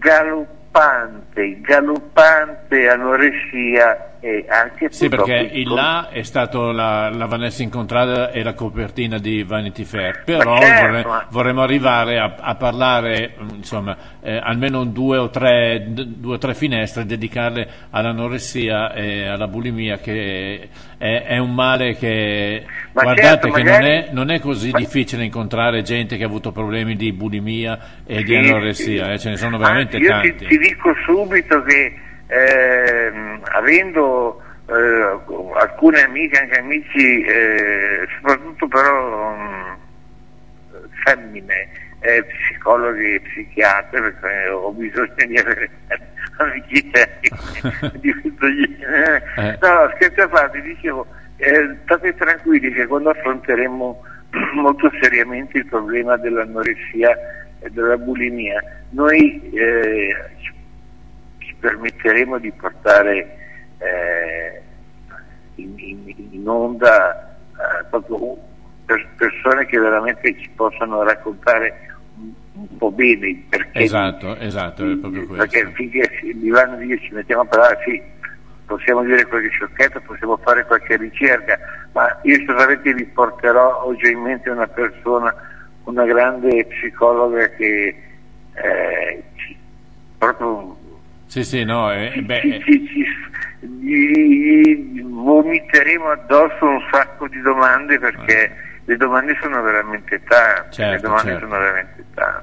galoppante, galoppante anoressia e anche sì, perché il il là è stato la, la Vanessa Incontrada e la copertina di Vanity Fair, però certo, vorrei, ma... vorremmo arrivare a, a parlare insomma eh, almeno due o tre due o tre finestre, dedicarle all'anoressia e alla bulimia, che è, è un male che ma guardate certo, che magari... non, è, non è così ma... difficile incontrare gente che ha avuto problemi di bulimia e sì, di anoressia, sì. eh, ce ne sono veramente Anzi, io tanti. ti, ti dico subito che eh, avendo eh, alcune amiche, anche amici, eh, soprattutto però um, femmine, eh, psicologhi e psichiatri, perché ho bisogno di avere amicizia di questo genere. Eh. No, scherzo a parte, dicevo, eh, state tranquilli che quando affronteremo molto seriamente il problema dell'anoressia e della bulimia, noi eh, ci, ci permetteremo di portare eh, in, in, in onda eh, proprio per persone che veramente ci possano raccontare un, un po' bene il perché. Esatto, esatto, è proprio questo. Perché finché Ivano e io ci mettiamo a parlare, sì, possiamo dire qualche sciocchezza, possiamo fare qualche ricerca, ma io sicuramente vi porterò, ho già in mente una persona, una grande psicologa che eh, ci, proprio sì sì no eh, ci, beh, ci, ci, ci, gli vomiteremo addosso un sacco di domande, perché le domande sono veramente tante, Certo, le domande certo. sono veramente tante.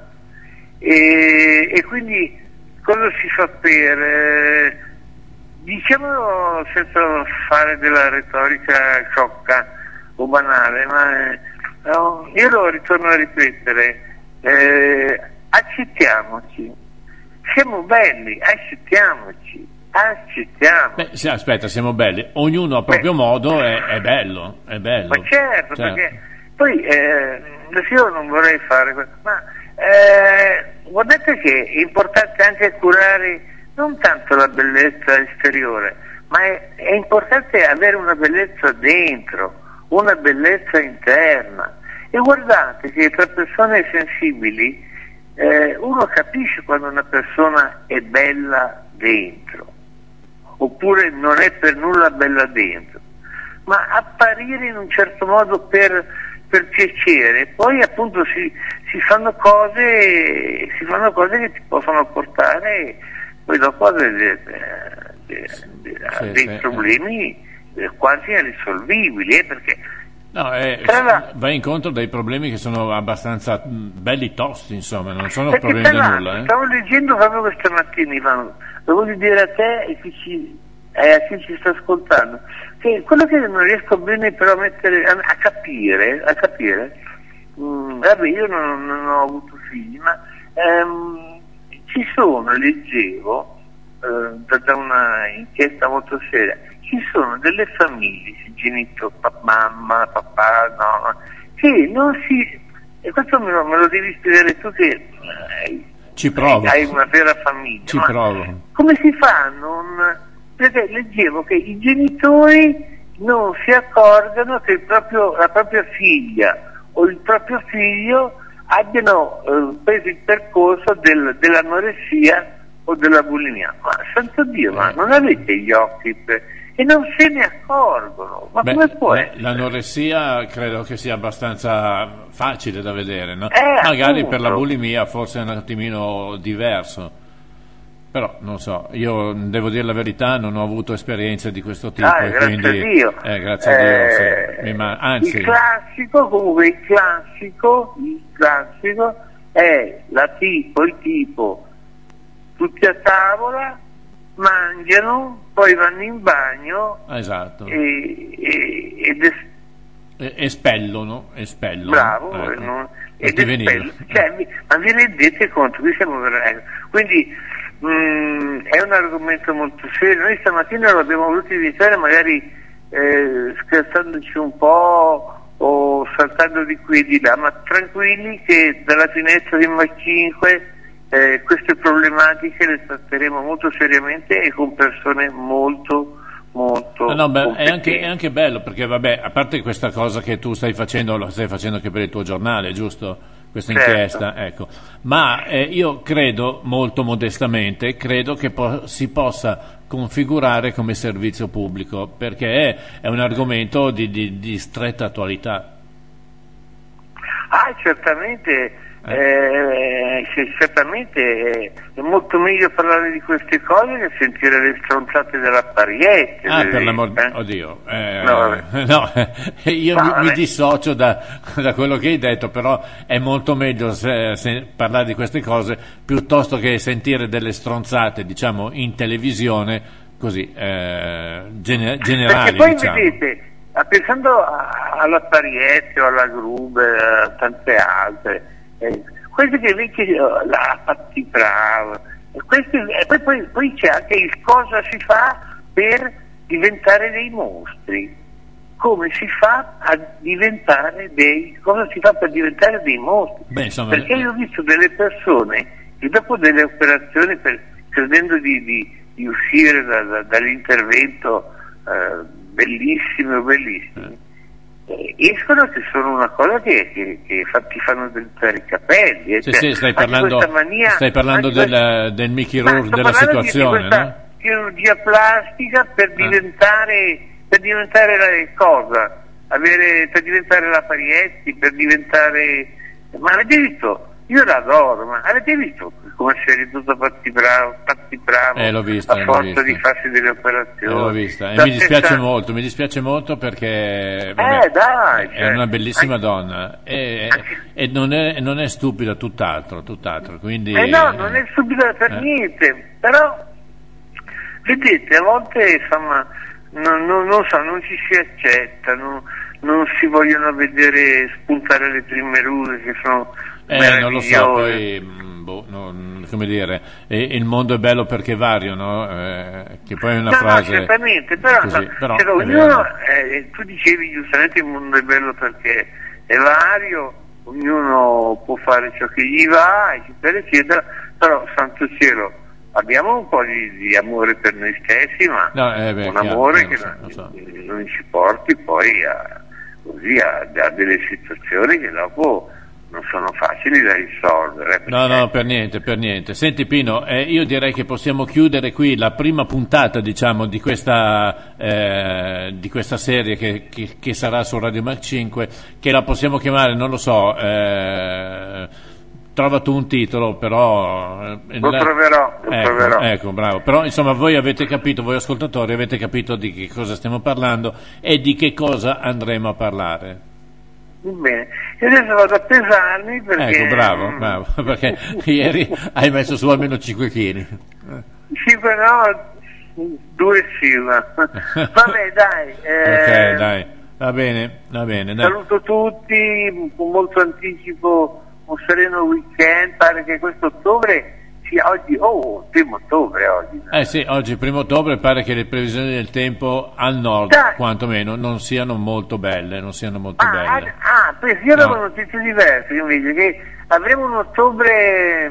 E, e quindi cosa si fa per, eh, diciamolo senza fare della retorica sciocca o banale, ma eh, no, io lo ritorno a ripetere, eh, accettiamoci, siamo belli, accettiamoci, accettiamo. Beh, sì, aspetta, siamo belli, ognuno a proprio modo è, è bello, è bello. Ma certo, Certo. perché poi eh, adesso io non vorrei fare questo, ma eh, guardate che è importante anche curare non tanto la bellezza esteriore, ma è, è importante avere una bellezza dentro, una bellezza interna. E guardate che tra persone sensibili eh, uno capisce quando una persona è bella dentro, oppure non è per nulla bella dentro, ma apparire in un certo modo per, per piacere, poi appunto si, si fanno cose si fanno cose che ti possono portare poi dopo a delle, dei, Sì, dei sì, problemi eh, quasi irrisolvibili, eh, perché No, eh, Tra la- va incontro dei problemi che sono abbastanza mh, belli tosti, insomma, non sono perché problemi tra da l'altro nulla. Eh. stavo leggendo proprio questa mattina, Ivano, lo voglio dire a te e chi ci, eh, a chi ci sta ascoltando, che quello che non riesco bene però a mettere a, a capire, a capire, mh, vabbè, io non, non ho avuto figli, ma ehm, ci sono, leggevo eh, da, da una inchiesta molto seria, ci sono delle famiglie, genitori, pa- mamma, papà, no, che non si, e questo me lo, me lo devi spiegare tu che eh, Ci provo. hai una vera famiglia, Ci ma provo. come si fa a non, perché leggevo che i genitori non si accorgano che il proprio, la propria figlia o il proprio figlio abbiano eh, preso il percorso del, dell'anoressia o della bulimia. Ma santo Dio, ma non avete gli occhi per, e non se ne accorgono, ma Beh, come può la- essere? l'anoressia credo che sia abbastanza facile da vedere, no? Eh, Magari appunto. per la bulimia forse è un attimino diverso, però non so, io devo dire la verità, non ho avuto esperienze di questo tipo, Ah, e grazie quindi a Dio. eh, grazie a Dio, Eh, sì. Mi ma- anzi, il classico, comunque il classico, il classico è la tipo, il tipo, tutti a tavola, mangiano, poi vanno in bagno esatto, e, e, ed es- E- espellono, espellono. bravo, ecco. eh, non- Per ed divenire. espello. Cioè, vi- ma vi rendete conto? Qui siamo veramente- quindi mh, è un argomento molto serio. Noi stamattina lo abbiamo voluto evitare, magari eh, scherzandoci un po' o saltando di qui e di là, ma tranquilli che dalla finestra di Mach cinque eh, queste problematiche le tratteremo molto seriamente e con persone molto molto No, no, beh, è, competenti. anche, è anche bello perché, vabbè, a parte questa cosa che tu stai facendo, lo stai facendo anche per il tuo giornale, giusto? Questa Certo. inchiesta, ecco. Ma eh, io credo, molto modestamente, credo che po- si possa configurare come servizio pubblico perché è, è un argomento di, di, di stretta attualità. Ah, certamente, eh, sì, certamente è molto meglio parlare di queste cose che sentire le stronzate della Pariette. Ah, vedi, per l'amor eh? oddio, eh, No, vabbè. no, io Ma mi, mi vabbè. dissocio da, da quello che hai detto, però è molto meglio se- se parlare di queste cose piuttosto che sentire delle stronzate, diciamo, in televisione, così, eh, gene- generali, Perché poi diciamo. vedete, ah, pensando a- alla Pariette o alla Gruber, a tante altre, eh, queste che invece eh, la Patti Brava, e queste- e poi, poi, poi c'è anche il cosa si fa per diventare dei mostri, come si fa a diventare dei cosa si fa per diventare dei mostri. Beh, insomma, Perché io ho visto delle persone che dopo delle operazioni per, credendo di, di, di uscire da, da, dall'intervento eh, bellissimo bellissimo eh, escono che sono una cosa che, che, che fa, ti fanno drizzare i capelli, eh. Sì, Cioè, sì, stai anche parlando, questa mania- stai parlando anche del, questa- del Mickey Ma Rourke sto della parlando di- situazione, di questa no? chirurgia plastica per Ah. diventare per diventare la cosa avere, per diventare la Parietti, per diventare, ma avete visto io l'adoro, ma avete visto come si è ridotto Patti Bravo, Patti Bravo Eh, l'ho vista, a l'ho forza vista. di farsi delle Eh, operazioni? l'ho vista e La mi dispiace stessa- molto, mi dispiace molto perché vabbè, Eh, dai, è cioè, una bellissima anche- donna e, e non, è, non è stupida, tutt'altro, tutt'altro. Quindi, Eh no, non è stupida per eh. niente, però vedete, a volte insomma, non, non, non so, non ci si accetta, non, non si vogliono vedere spuntare le prime ruse che sono Eh, non lo so, meravigliose. poi, mh, boh, non- come dire, eh, il mondo è bello perché è vario, no? Eh, che poi è una no, frase no, certamente, però, così, no, però cioè, è ognuno, vero. eh, tu dicevi giustamente il mondo è bello perché è vario, ognuno può fare ciò che gli va, eccetera, eccetera, però, santo cielo, abbiamo un po' di, di amore per noi stessi, ma No, eh, beh, un chiaro, amore eh, lo che so, non, lo so. non ci porti poi a, così a, a delle situazioni che dopo non sono facili da risolvere. No, no, per niente, per niente. Senti Pino, eh, io direi che possiamo chiudere qui la prima puntata, diciamo, di questa, eh, di questa serie che, che, che sarà su Radio Mac cinque, che la possiamo chiamare, non lo so, eh, trova tu un titolo, però... eh, Lo la- troverò, lo ecco, troverò. ecco, bravo. Però, insomma, voi avete capito, voi ascoltatori, avete capito di che cosa stiamo parlando e di che cosa andremo a parlare. Bene, e adesso vado a pesarmi perché... Ecco, bravo, bravo, perché ieri hai messo su almeno cinque chili. cinque no, due sì, ma... Vabbè, dai. eh, Ok, dai, va bene, va bene, dai. Saluto tutti, con molto anticipo, un sereno weekend, pare che questo ottobre sia oggi, oh, primo ottobre oggi. Eh sì, oggi primo ottobre pare che le previsioni del tempo al nord, Dai. quantomeno, non siano molto belle, non siano molto Ah, belle. ah, penso, io avevo No. notizie diverse invece, che avremo un ottobre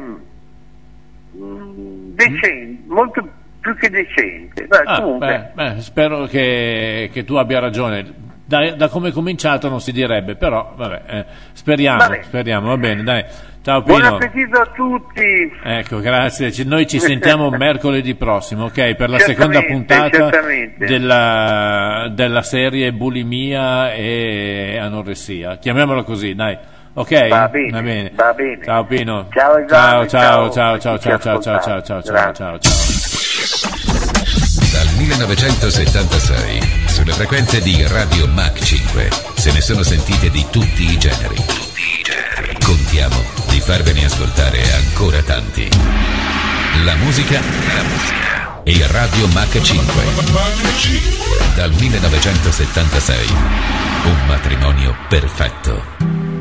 mm, decente, molto più che decente. Beh, Ah, comunque, beh, beh, spero che, che tu abbia ragione. Da, da come è cominciato non si direbbe, però vabbè, eh, speriamo, Vabbè. speriamo, va bene, dai. Ciao buon Pino. appetito a tutti. Ecco, grazie. Ci- Noi ci sentiamo mercoledì prossimo, ok? Per la seconda Certamente, puntata certamente. della, della serie bulimia e anoressia. Chiamiamola così, dai. Ok? Va bene, va bene. Ciao Pino. Ciao, ciao, Giovanni, ciao, ciao, ciao, a chi ciao, ci ciao, ciao, ascoltava. ciao, ciao, ciao, Grazie. ciao, ciao. Dal millenovecentosettantasei sulle frequenze di Radio Mac cinque se ne sono sentite di tutti i generi. Contiamo di farvene ascoltare ancora tanti. La musica, la musica e Radio Mac cinque. Dal millenovecentosettantasei un matrimonio perfetto.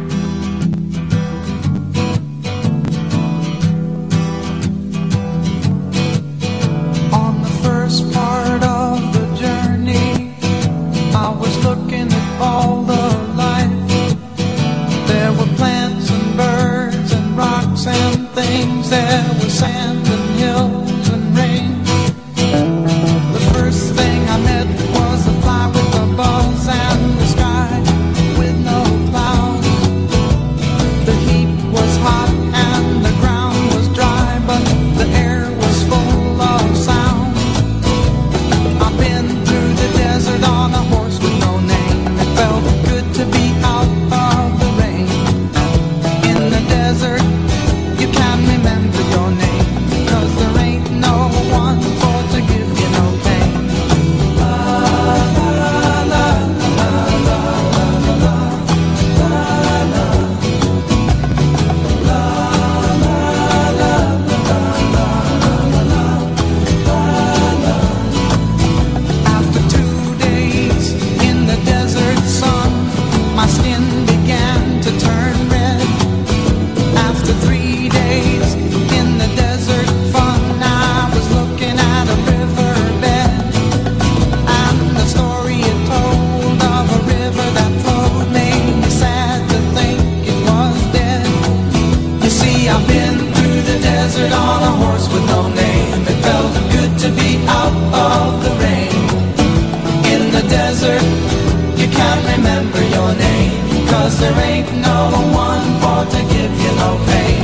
On the first part of the journey, I was looking at all the life. There were plants and birds and rocks and things. There was sand and hills and rain. The first thing I met was a fly with a buzz and the sky with no clouds. The heat was hot and the ground was dry, but the air was full of sound. I've been through the desert on a horse with no name. It felt good to be out of the rain. In the desert, you can remember your name, 'cause there ain't no one for to give you no pain. La la la la la la la la la la. After two days in the desert sun, my skin began to turn red. After three days in the desert fun, I was looking at a riverbed, and the story it told of a river that flowed made me sad to think it was dead. You see, I've been through the desert on a horse with no name. It felt good to be out of the rain. In the desert, you can't remember your name, 'cause there ain't no one for to give you no pain.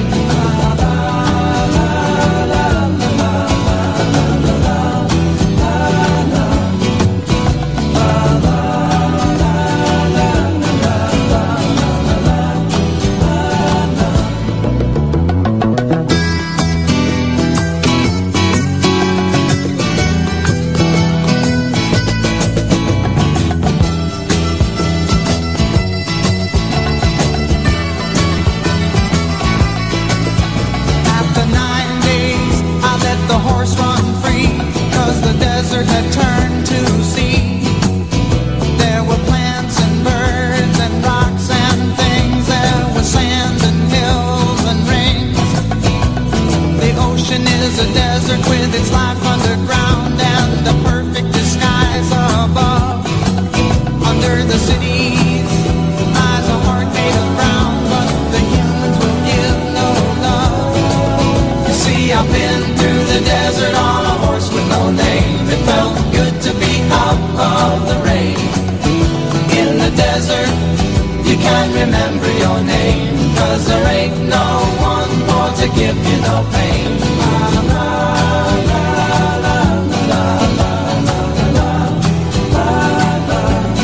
ocean is a desert with its life underground and a perfect disguise above. Under the cities lies a heart made of brown, but the humans will give no love. You see, I've been through the desert on a horse with no name. It felt good to be out of the rain. In the desert, you can't remember your name, 'cause there ain't no one more to give you no pain. La, la, la, la, la, la, la, la,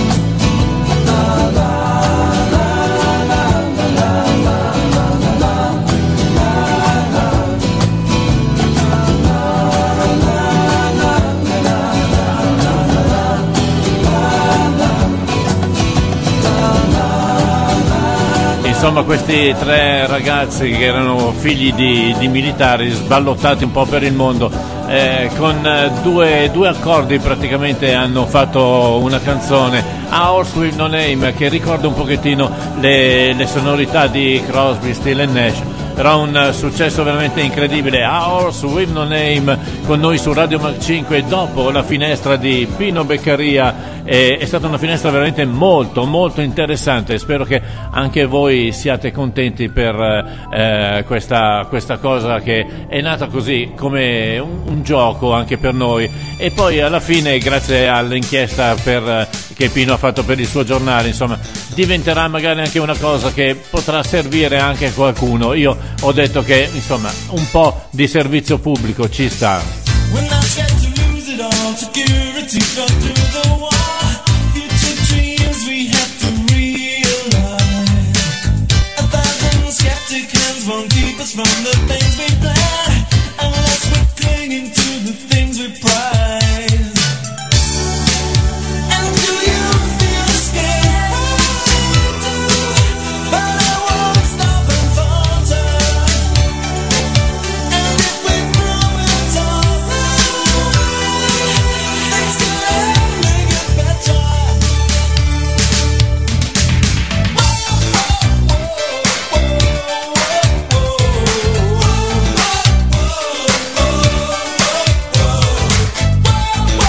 Insomma, questi tre ragazzi che erano figli di, di militari sballottati un po' per il mondo, eh, con due, due accordi praticamente hanno fatto una canzone, A Horse with No Name, che ricorda un pochettino le, le sonorità di Crosby, Stills and Nash. Però un successo veramente incredibile. A Horse with No Name con noi su Radio Mac cinque dopo la finestra di Pino Beccaria. È stata una finestra veramente molto molto interessante. Spero che anche voi siate contenti per eh, questa, questa cosa che è nata così come un, un gioco anche per noi, e poi alla fine, grazie all'inchiesta per, che Pino ha fatto per il suo giornale, insomma, diventerà magari anche una cosa che potrà servire anche a qualcuno. Io ho detto che insomma un po' di servizio pubblico ci sta. Won't keep us from the things we plan unless we're clinging to the things we prize. And do you feel scared? But I won't stop and falter. And if we grow and talk, things can only get better. Whoa,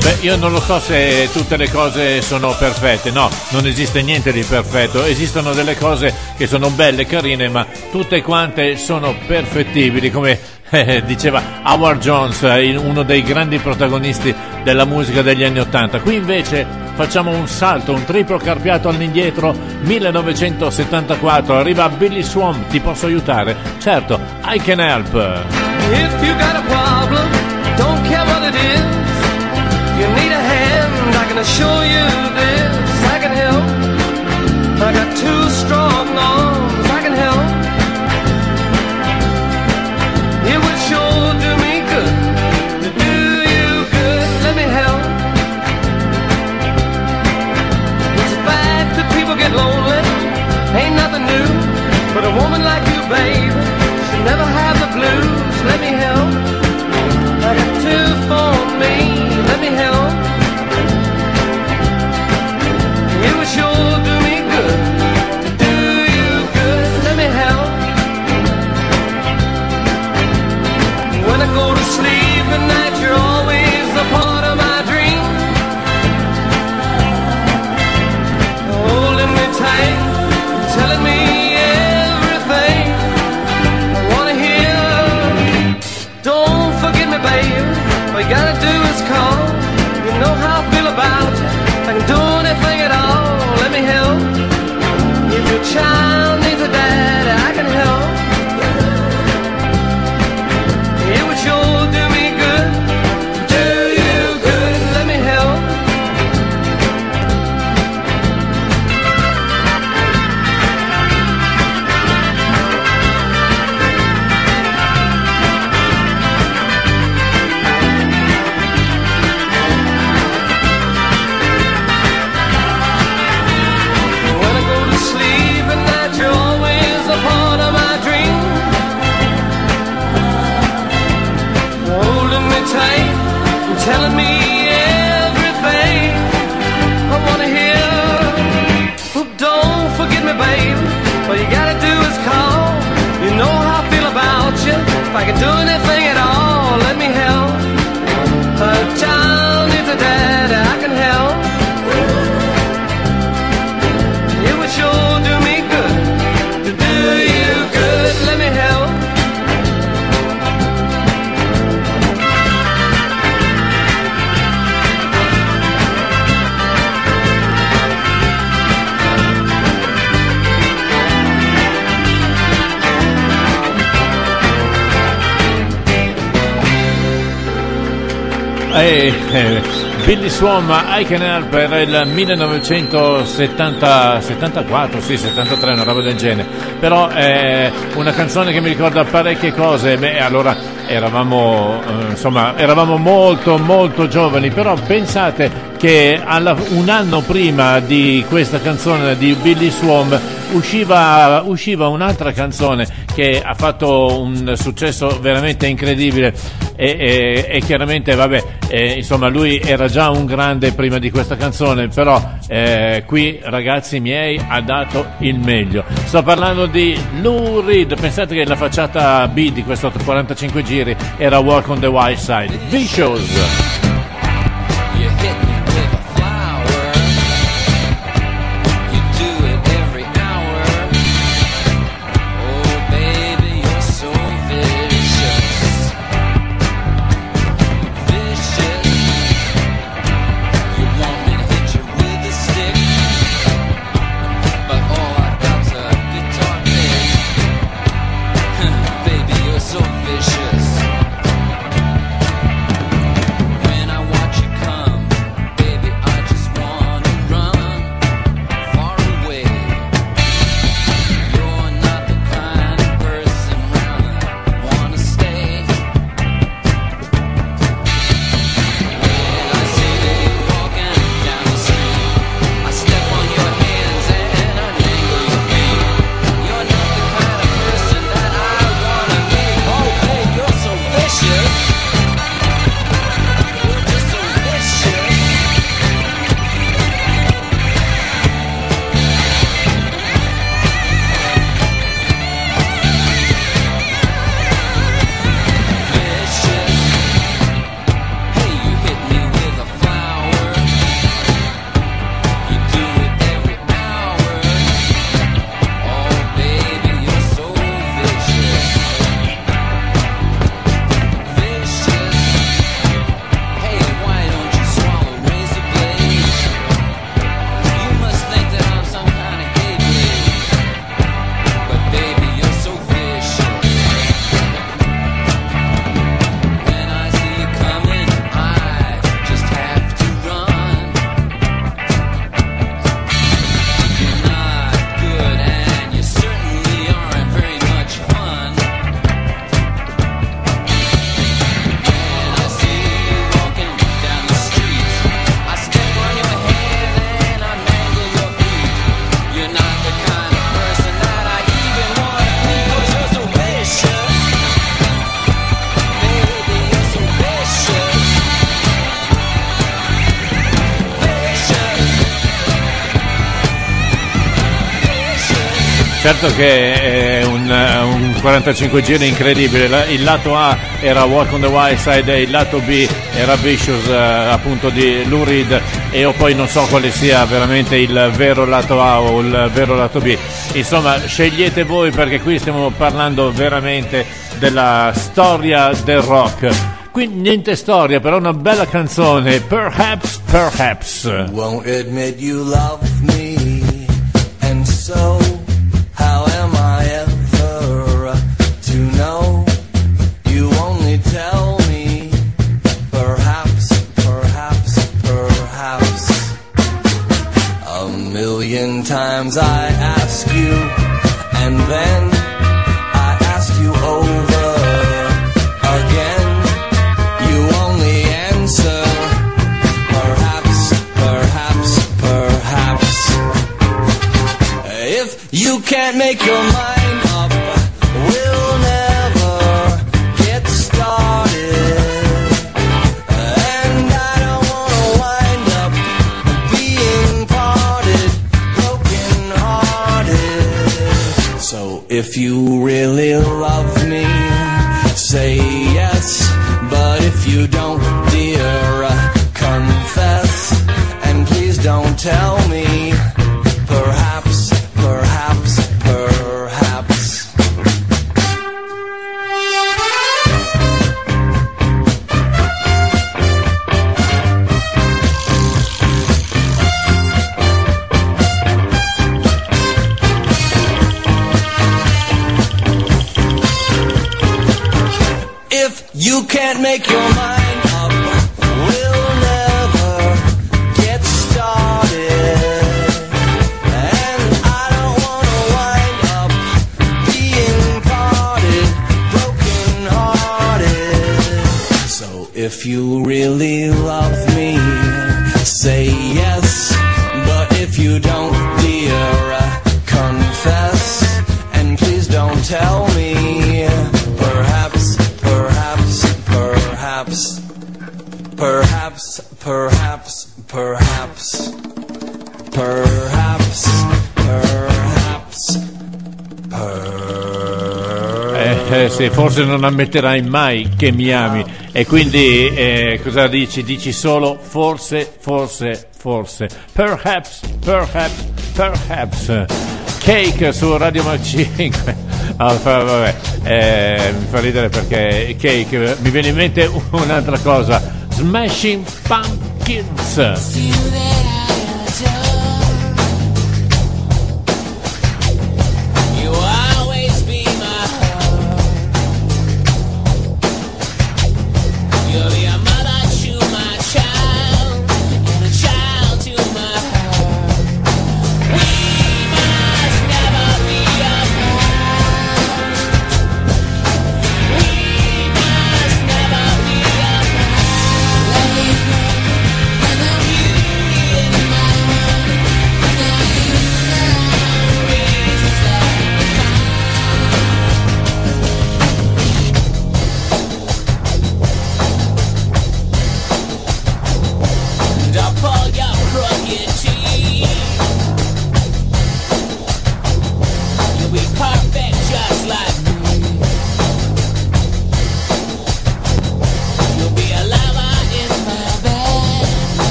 Beh, io non lo so se tutte le cose sono perfette, no, non esiste niente di perfetto, esistono delle cose che sono belle, carine, ma tutte quante sono perfettibili, come eh, diceva Howard Jones, eh, uno dei grandi protagonisti della musica degli anni Ottanta. Qui invece facciamo un salto, un triplo carpiato all'indietro, millenovecentosettantaquattro, arriva Billy Swan, ti posso aiutare? Certo, I Can Help. If you got a problem, don't care what it is. You need a hand, I can assure you this. I can help. I got two strong arms, I can help. It would sure do me good to do you good. Let me help. It's a fact that people get lonely, ain't nothing new. But a woman like you, babe, should never have the blues. Let me help. I got two for me. Let me help. It would sure do me good to do you good. Let me help. When I go to sleep at night, you're always a part of my dream. Holding me tight, telling me everything I wanna hear. Don't forget me, babe. All you gotta do is call. You know how I feel about you. I can do anything at all. Let me help. If your child needs a dad, I can help. It would sure do me good. Do you good. Let me help. Tight and telling me everything I wanna hear. Oh, don't forget me, babe. All you gotta do is call. You know how I feel about you. If I can do anything at all, let me help. A child needs a dad, I can help. It would sure do me good to do you good. Let me help. Eh, eh, Billy Swan, I Can Help, era il millenovecentosettantaquattro, sì, settantatré, una roba del genere. Però è eh, una canzone che mi ricorda parecchie cose. Beh, allora eravamo, eh, insomma, eravamo molto, molto giovani, però pensate che alla, un anno prima di questa canzone di Billy Swan usciva, usciva un'altra canzone che ha fatto un successo veramente incredibile. E, e, e chiaramente vabbè eh, insomma lui era già un grande prima di questa canzone, però eh, qui ragazzi miei ha dato il meglio. Sto parlando di Lou Reed. Pensate che la facciata B di questo quarantacinque giri era Walk on the Wild Side. Vicious. Certo che è un, un quarantacinque giri incredibile. Il lato A era Walk on the Wild Side e il lato B era Vicious, eh, appunto di Lou Reed, e io poi non so quale sia veramente il vero lato A o il vero lato B. Insomma, scegliete voi, perché qui stiamo parlando veramente della storia del rock. Qui niente storia, però una bella canzone, Perhaps, Perhaps. Won't admit you love me, and so how am I ever to know? You only tell me, perhaps, perhaps, perhaps. A million times I ask you, and then I ask you over again. You only answer, perhaps, perhaps, perhaps. If you can't make your mind up, we'll never get started. And I don't wanna wind up being parted, broken hearted. So if you really love me, say yes. But if you don't, dear, confess. And please don't tell me, perhaps, perhaps, perhaps. If you can't make your mind up, we'll never get started. And I don't wanna wind up being parted, broken hearted. So if you really love me, say yes. But if you don't, dear, confess. And please don't tell me, perhaps, perhaps, perhaps, perhaps, perhaps, perhaps, perhaps, perhaps, Eh, eh, sì, forse non ammetterai mai che mi ami, e quindi eh, cosa dici? Dici solo forse, forse, forse. Perhaps, perhaps, perhaps. Cake su Radio Mac cinque. Ah, vabbè, eh, mi fa ridere perché Cake, mi viene in mente un'altra cosa, Smashing Pumpkins. Never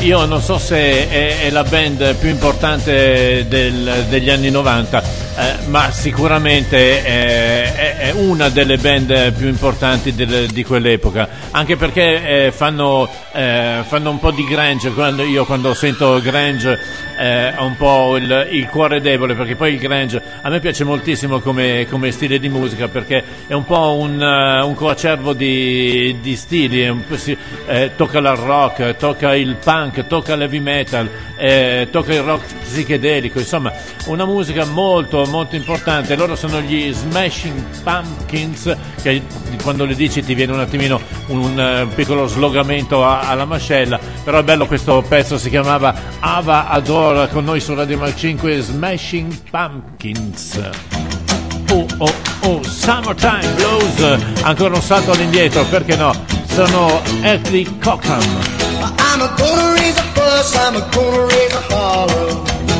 io non so se è, è la band più importante del, degli anni novanta, eh, ma sicuramente è, è, è una delle band più importanti del, di quell'epoca, anche perché eh, fanno, eh, fanno un po' di grunge. Quando, io quando sento grunge eh, ho un po' il, il cuore debole, perché poi il grunge a me piace moltissimo come, come stile di musica, perché è un po' un, uh, un coacervo di, di stili, un po' si, eh, tocca il rock, tocca il punk, tocca l'heavy metal, eh, tocca il rock psichedelico, insomma una musica molto molto importante. Loro sono gli Smashing Pumpkins, che quando le dici ti viene un attimino un, un uh, piccolo slogamento a, alla mascella, però è bello questo pezzo, si chiamava Ava Adora, con noi su Radio Mark cinque, Smashing Pumpkins. Oh oh oh, Summertime Blues, ancora un salto all'indietro, perché no, sono Earthly Cockham. I'm a gonna raise a fuss, I'm a gonna raise a holler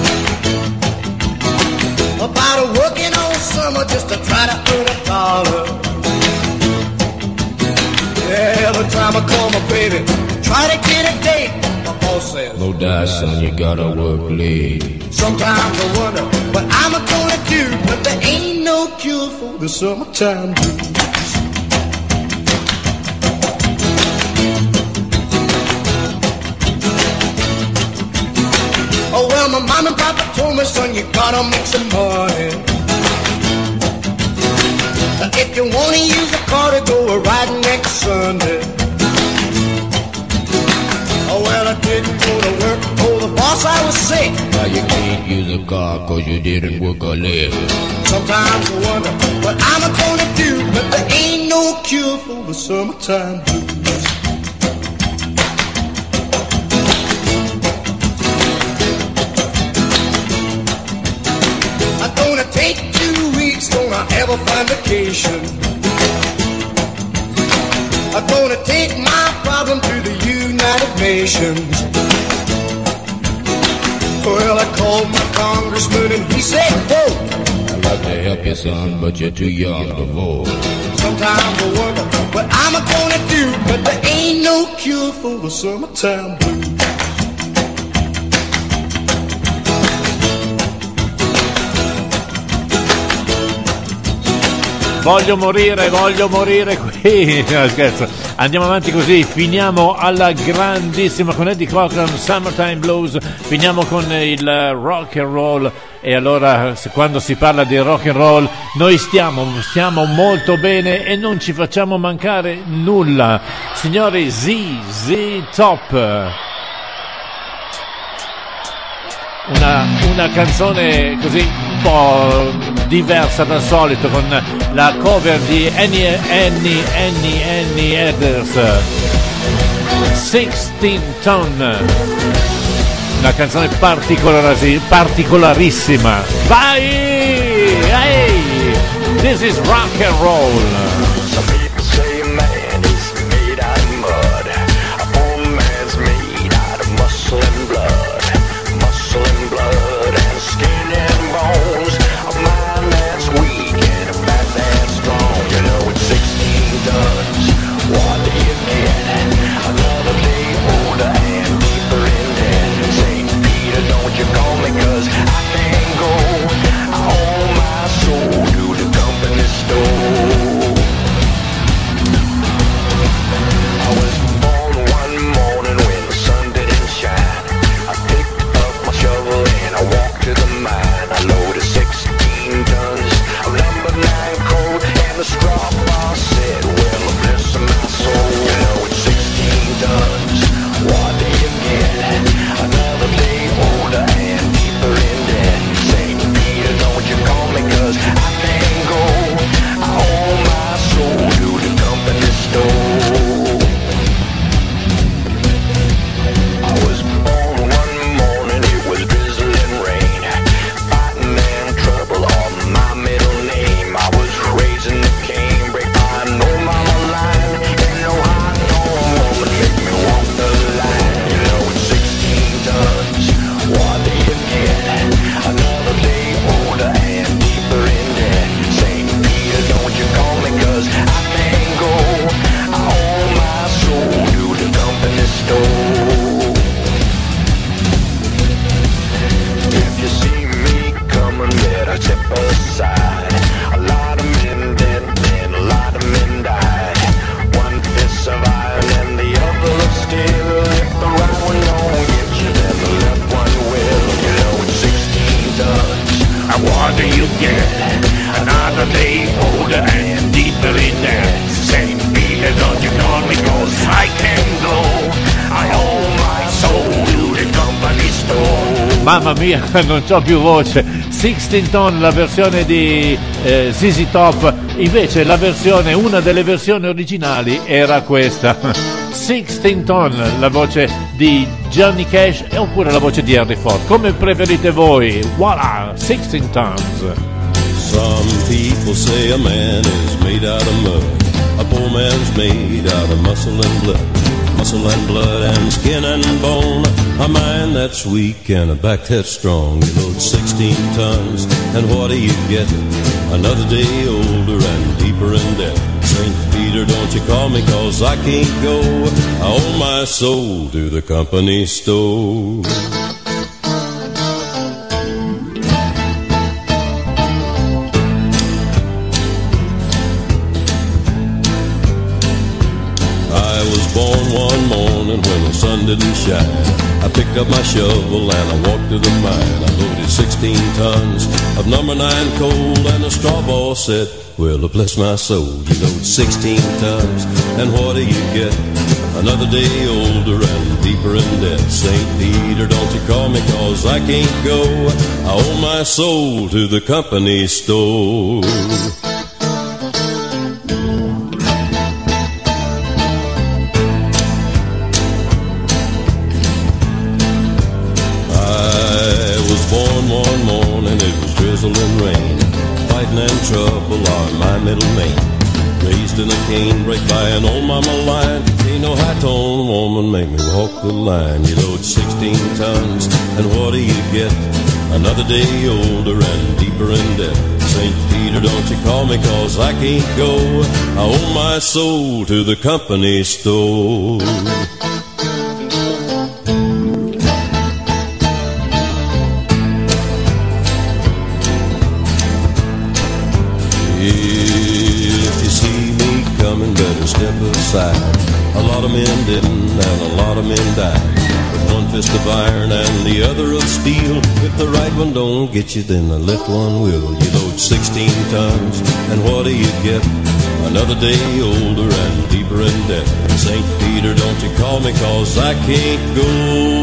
about a working all summer just to try to earn a dollar. Yeah, every time I call my baby, try to get a date, my boss says, no die, son, you gotta work late. Sometimes I wonder what I'm gonna do, but there ain't no cure for the summertime blues. Oh well, my mom and papa told me, son, you gotta make some money. If you wanna use a car to go riding next Sunday. Oh well, I didn't go to work, oh the boss I was sick. Now you can't use a car cause you didn't work a leg. Sometimes I wonder what I'm gonna do, but there ain't no cure for the summertime blues. I'm gonna take two weeks, gonna have a fine vacation. I'm gonna take my problem to the United Nations. Well, I called my congressman and he said, whoa, I'd like to help you, son, but you're too young to vote. Sometimes I wonder what I'm gonna do, but there ain't no cure for the summertime blues. Voglio morire, voglio morire qui. No, scherzo. Andiamo avanti così, finiamo alla grandissima con Eddie Cochran, Summertime Blues, finiamo con il rock and roll. E allora, se, quando si parla di rock and roll, noi stiamo, stiamo molto bene e non ci facciamo mancare nulla. Signori, Z Z Top, una, una canzone così un po' diversa dal solito, con la cover di Annie Annie Annie Annie Edwards, sixteen ton, una canzone particolari, particolarissima. Vai! Hey! This is rock and roll. Some people say a man is made out of mud. A poor man's made out of muscle and blood. Muscle and blood and skin and bones. A mind that's weak and a back that's strong. You know it's sixteen tons. What do you get? Another day older and deeper in debt. Saint Peter, don't you call me, cause I can't go. I owe my soul to the company store. mamma mia, non c'ho più voce. sixteen Tone, la versione di eh, Z Z Top, invece la versione, una delle versioni originali era questa. sixteen Tone, la voce di Johnny Cash oppure la voce di Henry Ford, come preferite voi. Voilà, sixteen Tones. Some people say a man is made out of mud, a poor man's made out of muscle and blood, muscle and blood and skin and bone, a mind that's weak and a back that's strong. You load sixteen tons, and what do you get? Another day older and deeper in debt. Saint Peter, don't you call me, cause I can't go. I owe my soul to the company store. I was born one morning when the sun didn't shine. I picked up my shovel and I walked to the mine. I loaded sixteen tons of number nine coal, and the straw ball said, well, bless my soul, you load sixteen tons, and what do you get? Another day older and deeper in debt. Saint Peter, don't you call me, cause I can't go. I owe my soul to the company store. Born one morning, it was drizzling rain. Fighting and trouble are my middle name. Raised in a canebrake by an old mama lion. Ain't no high-tone woman make me walk the line. You load sixteen tons, and what do you get? Another day older and deeper in debt. Saint Peter, don't you call me, cause I can't go. I owe my soul to the company store. Step aside. A lot of men didn't, and a lot of men died. With one fist of iron and the other of steel. If the right one don't get you, then the left one will. You load sixteen tons, and what do you get? Another day older and deeper in debt. Saint Peter, don't you call me, cause I can't go.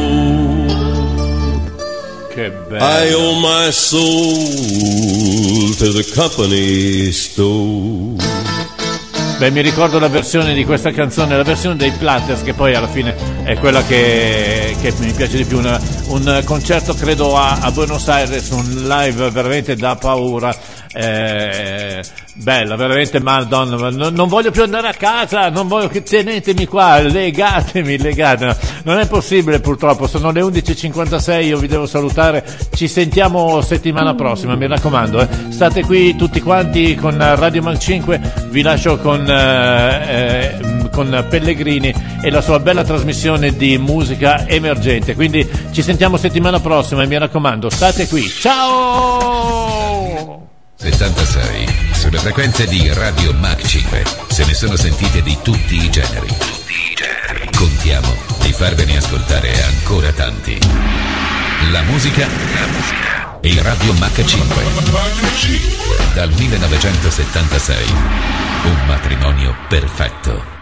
Che bello. I owe my soul to the company store. Beh, mi ricordo la versione di questa canzone, la versione dei Platters, che poi alla fine è quella che, che mi piace di più. Una, un concerto, credo, a, a Buenos Aires, un live veramente da paura. Eh, bella, veramente, madonna, non, non voglio più andare a casa, non voglio che tenetemi qua, legatemi, legate. Non è possibile, purtroppo, sono le undici e cinquantasei, io vi devo salutare, ci sentiamo settimana prossima, mi raccomando, eh. State qui tutti quanti con Radio Mag cinque, vi lascio con, eh, eh, con Pellegrini e la sua bella trasmissione di musica emergente, quindi ci sentiamo settimana prossima e mi raccomando, state qui, ciao! settantasei sulle frequenze di Radio Mag cinque. Se ne sono sentite di tutti i generi. Tutti i generi. Contiamo di farvene ascoltare ancora tanti. La musica, la musica e Radio Mag cinque. Dal millenovecentosettantasei. Un matrimonio perfetto.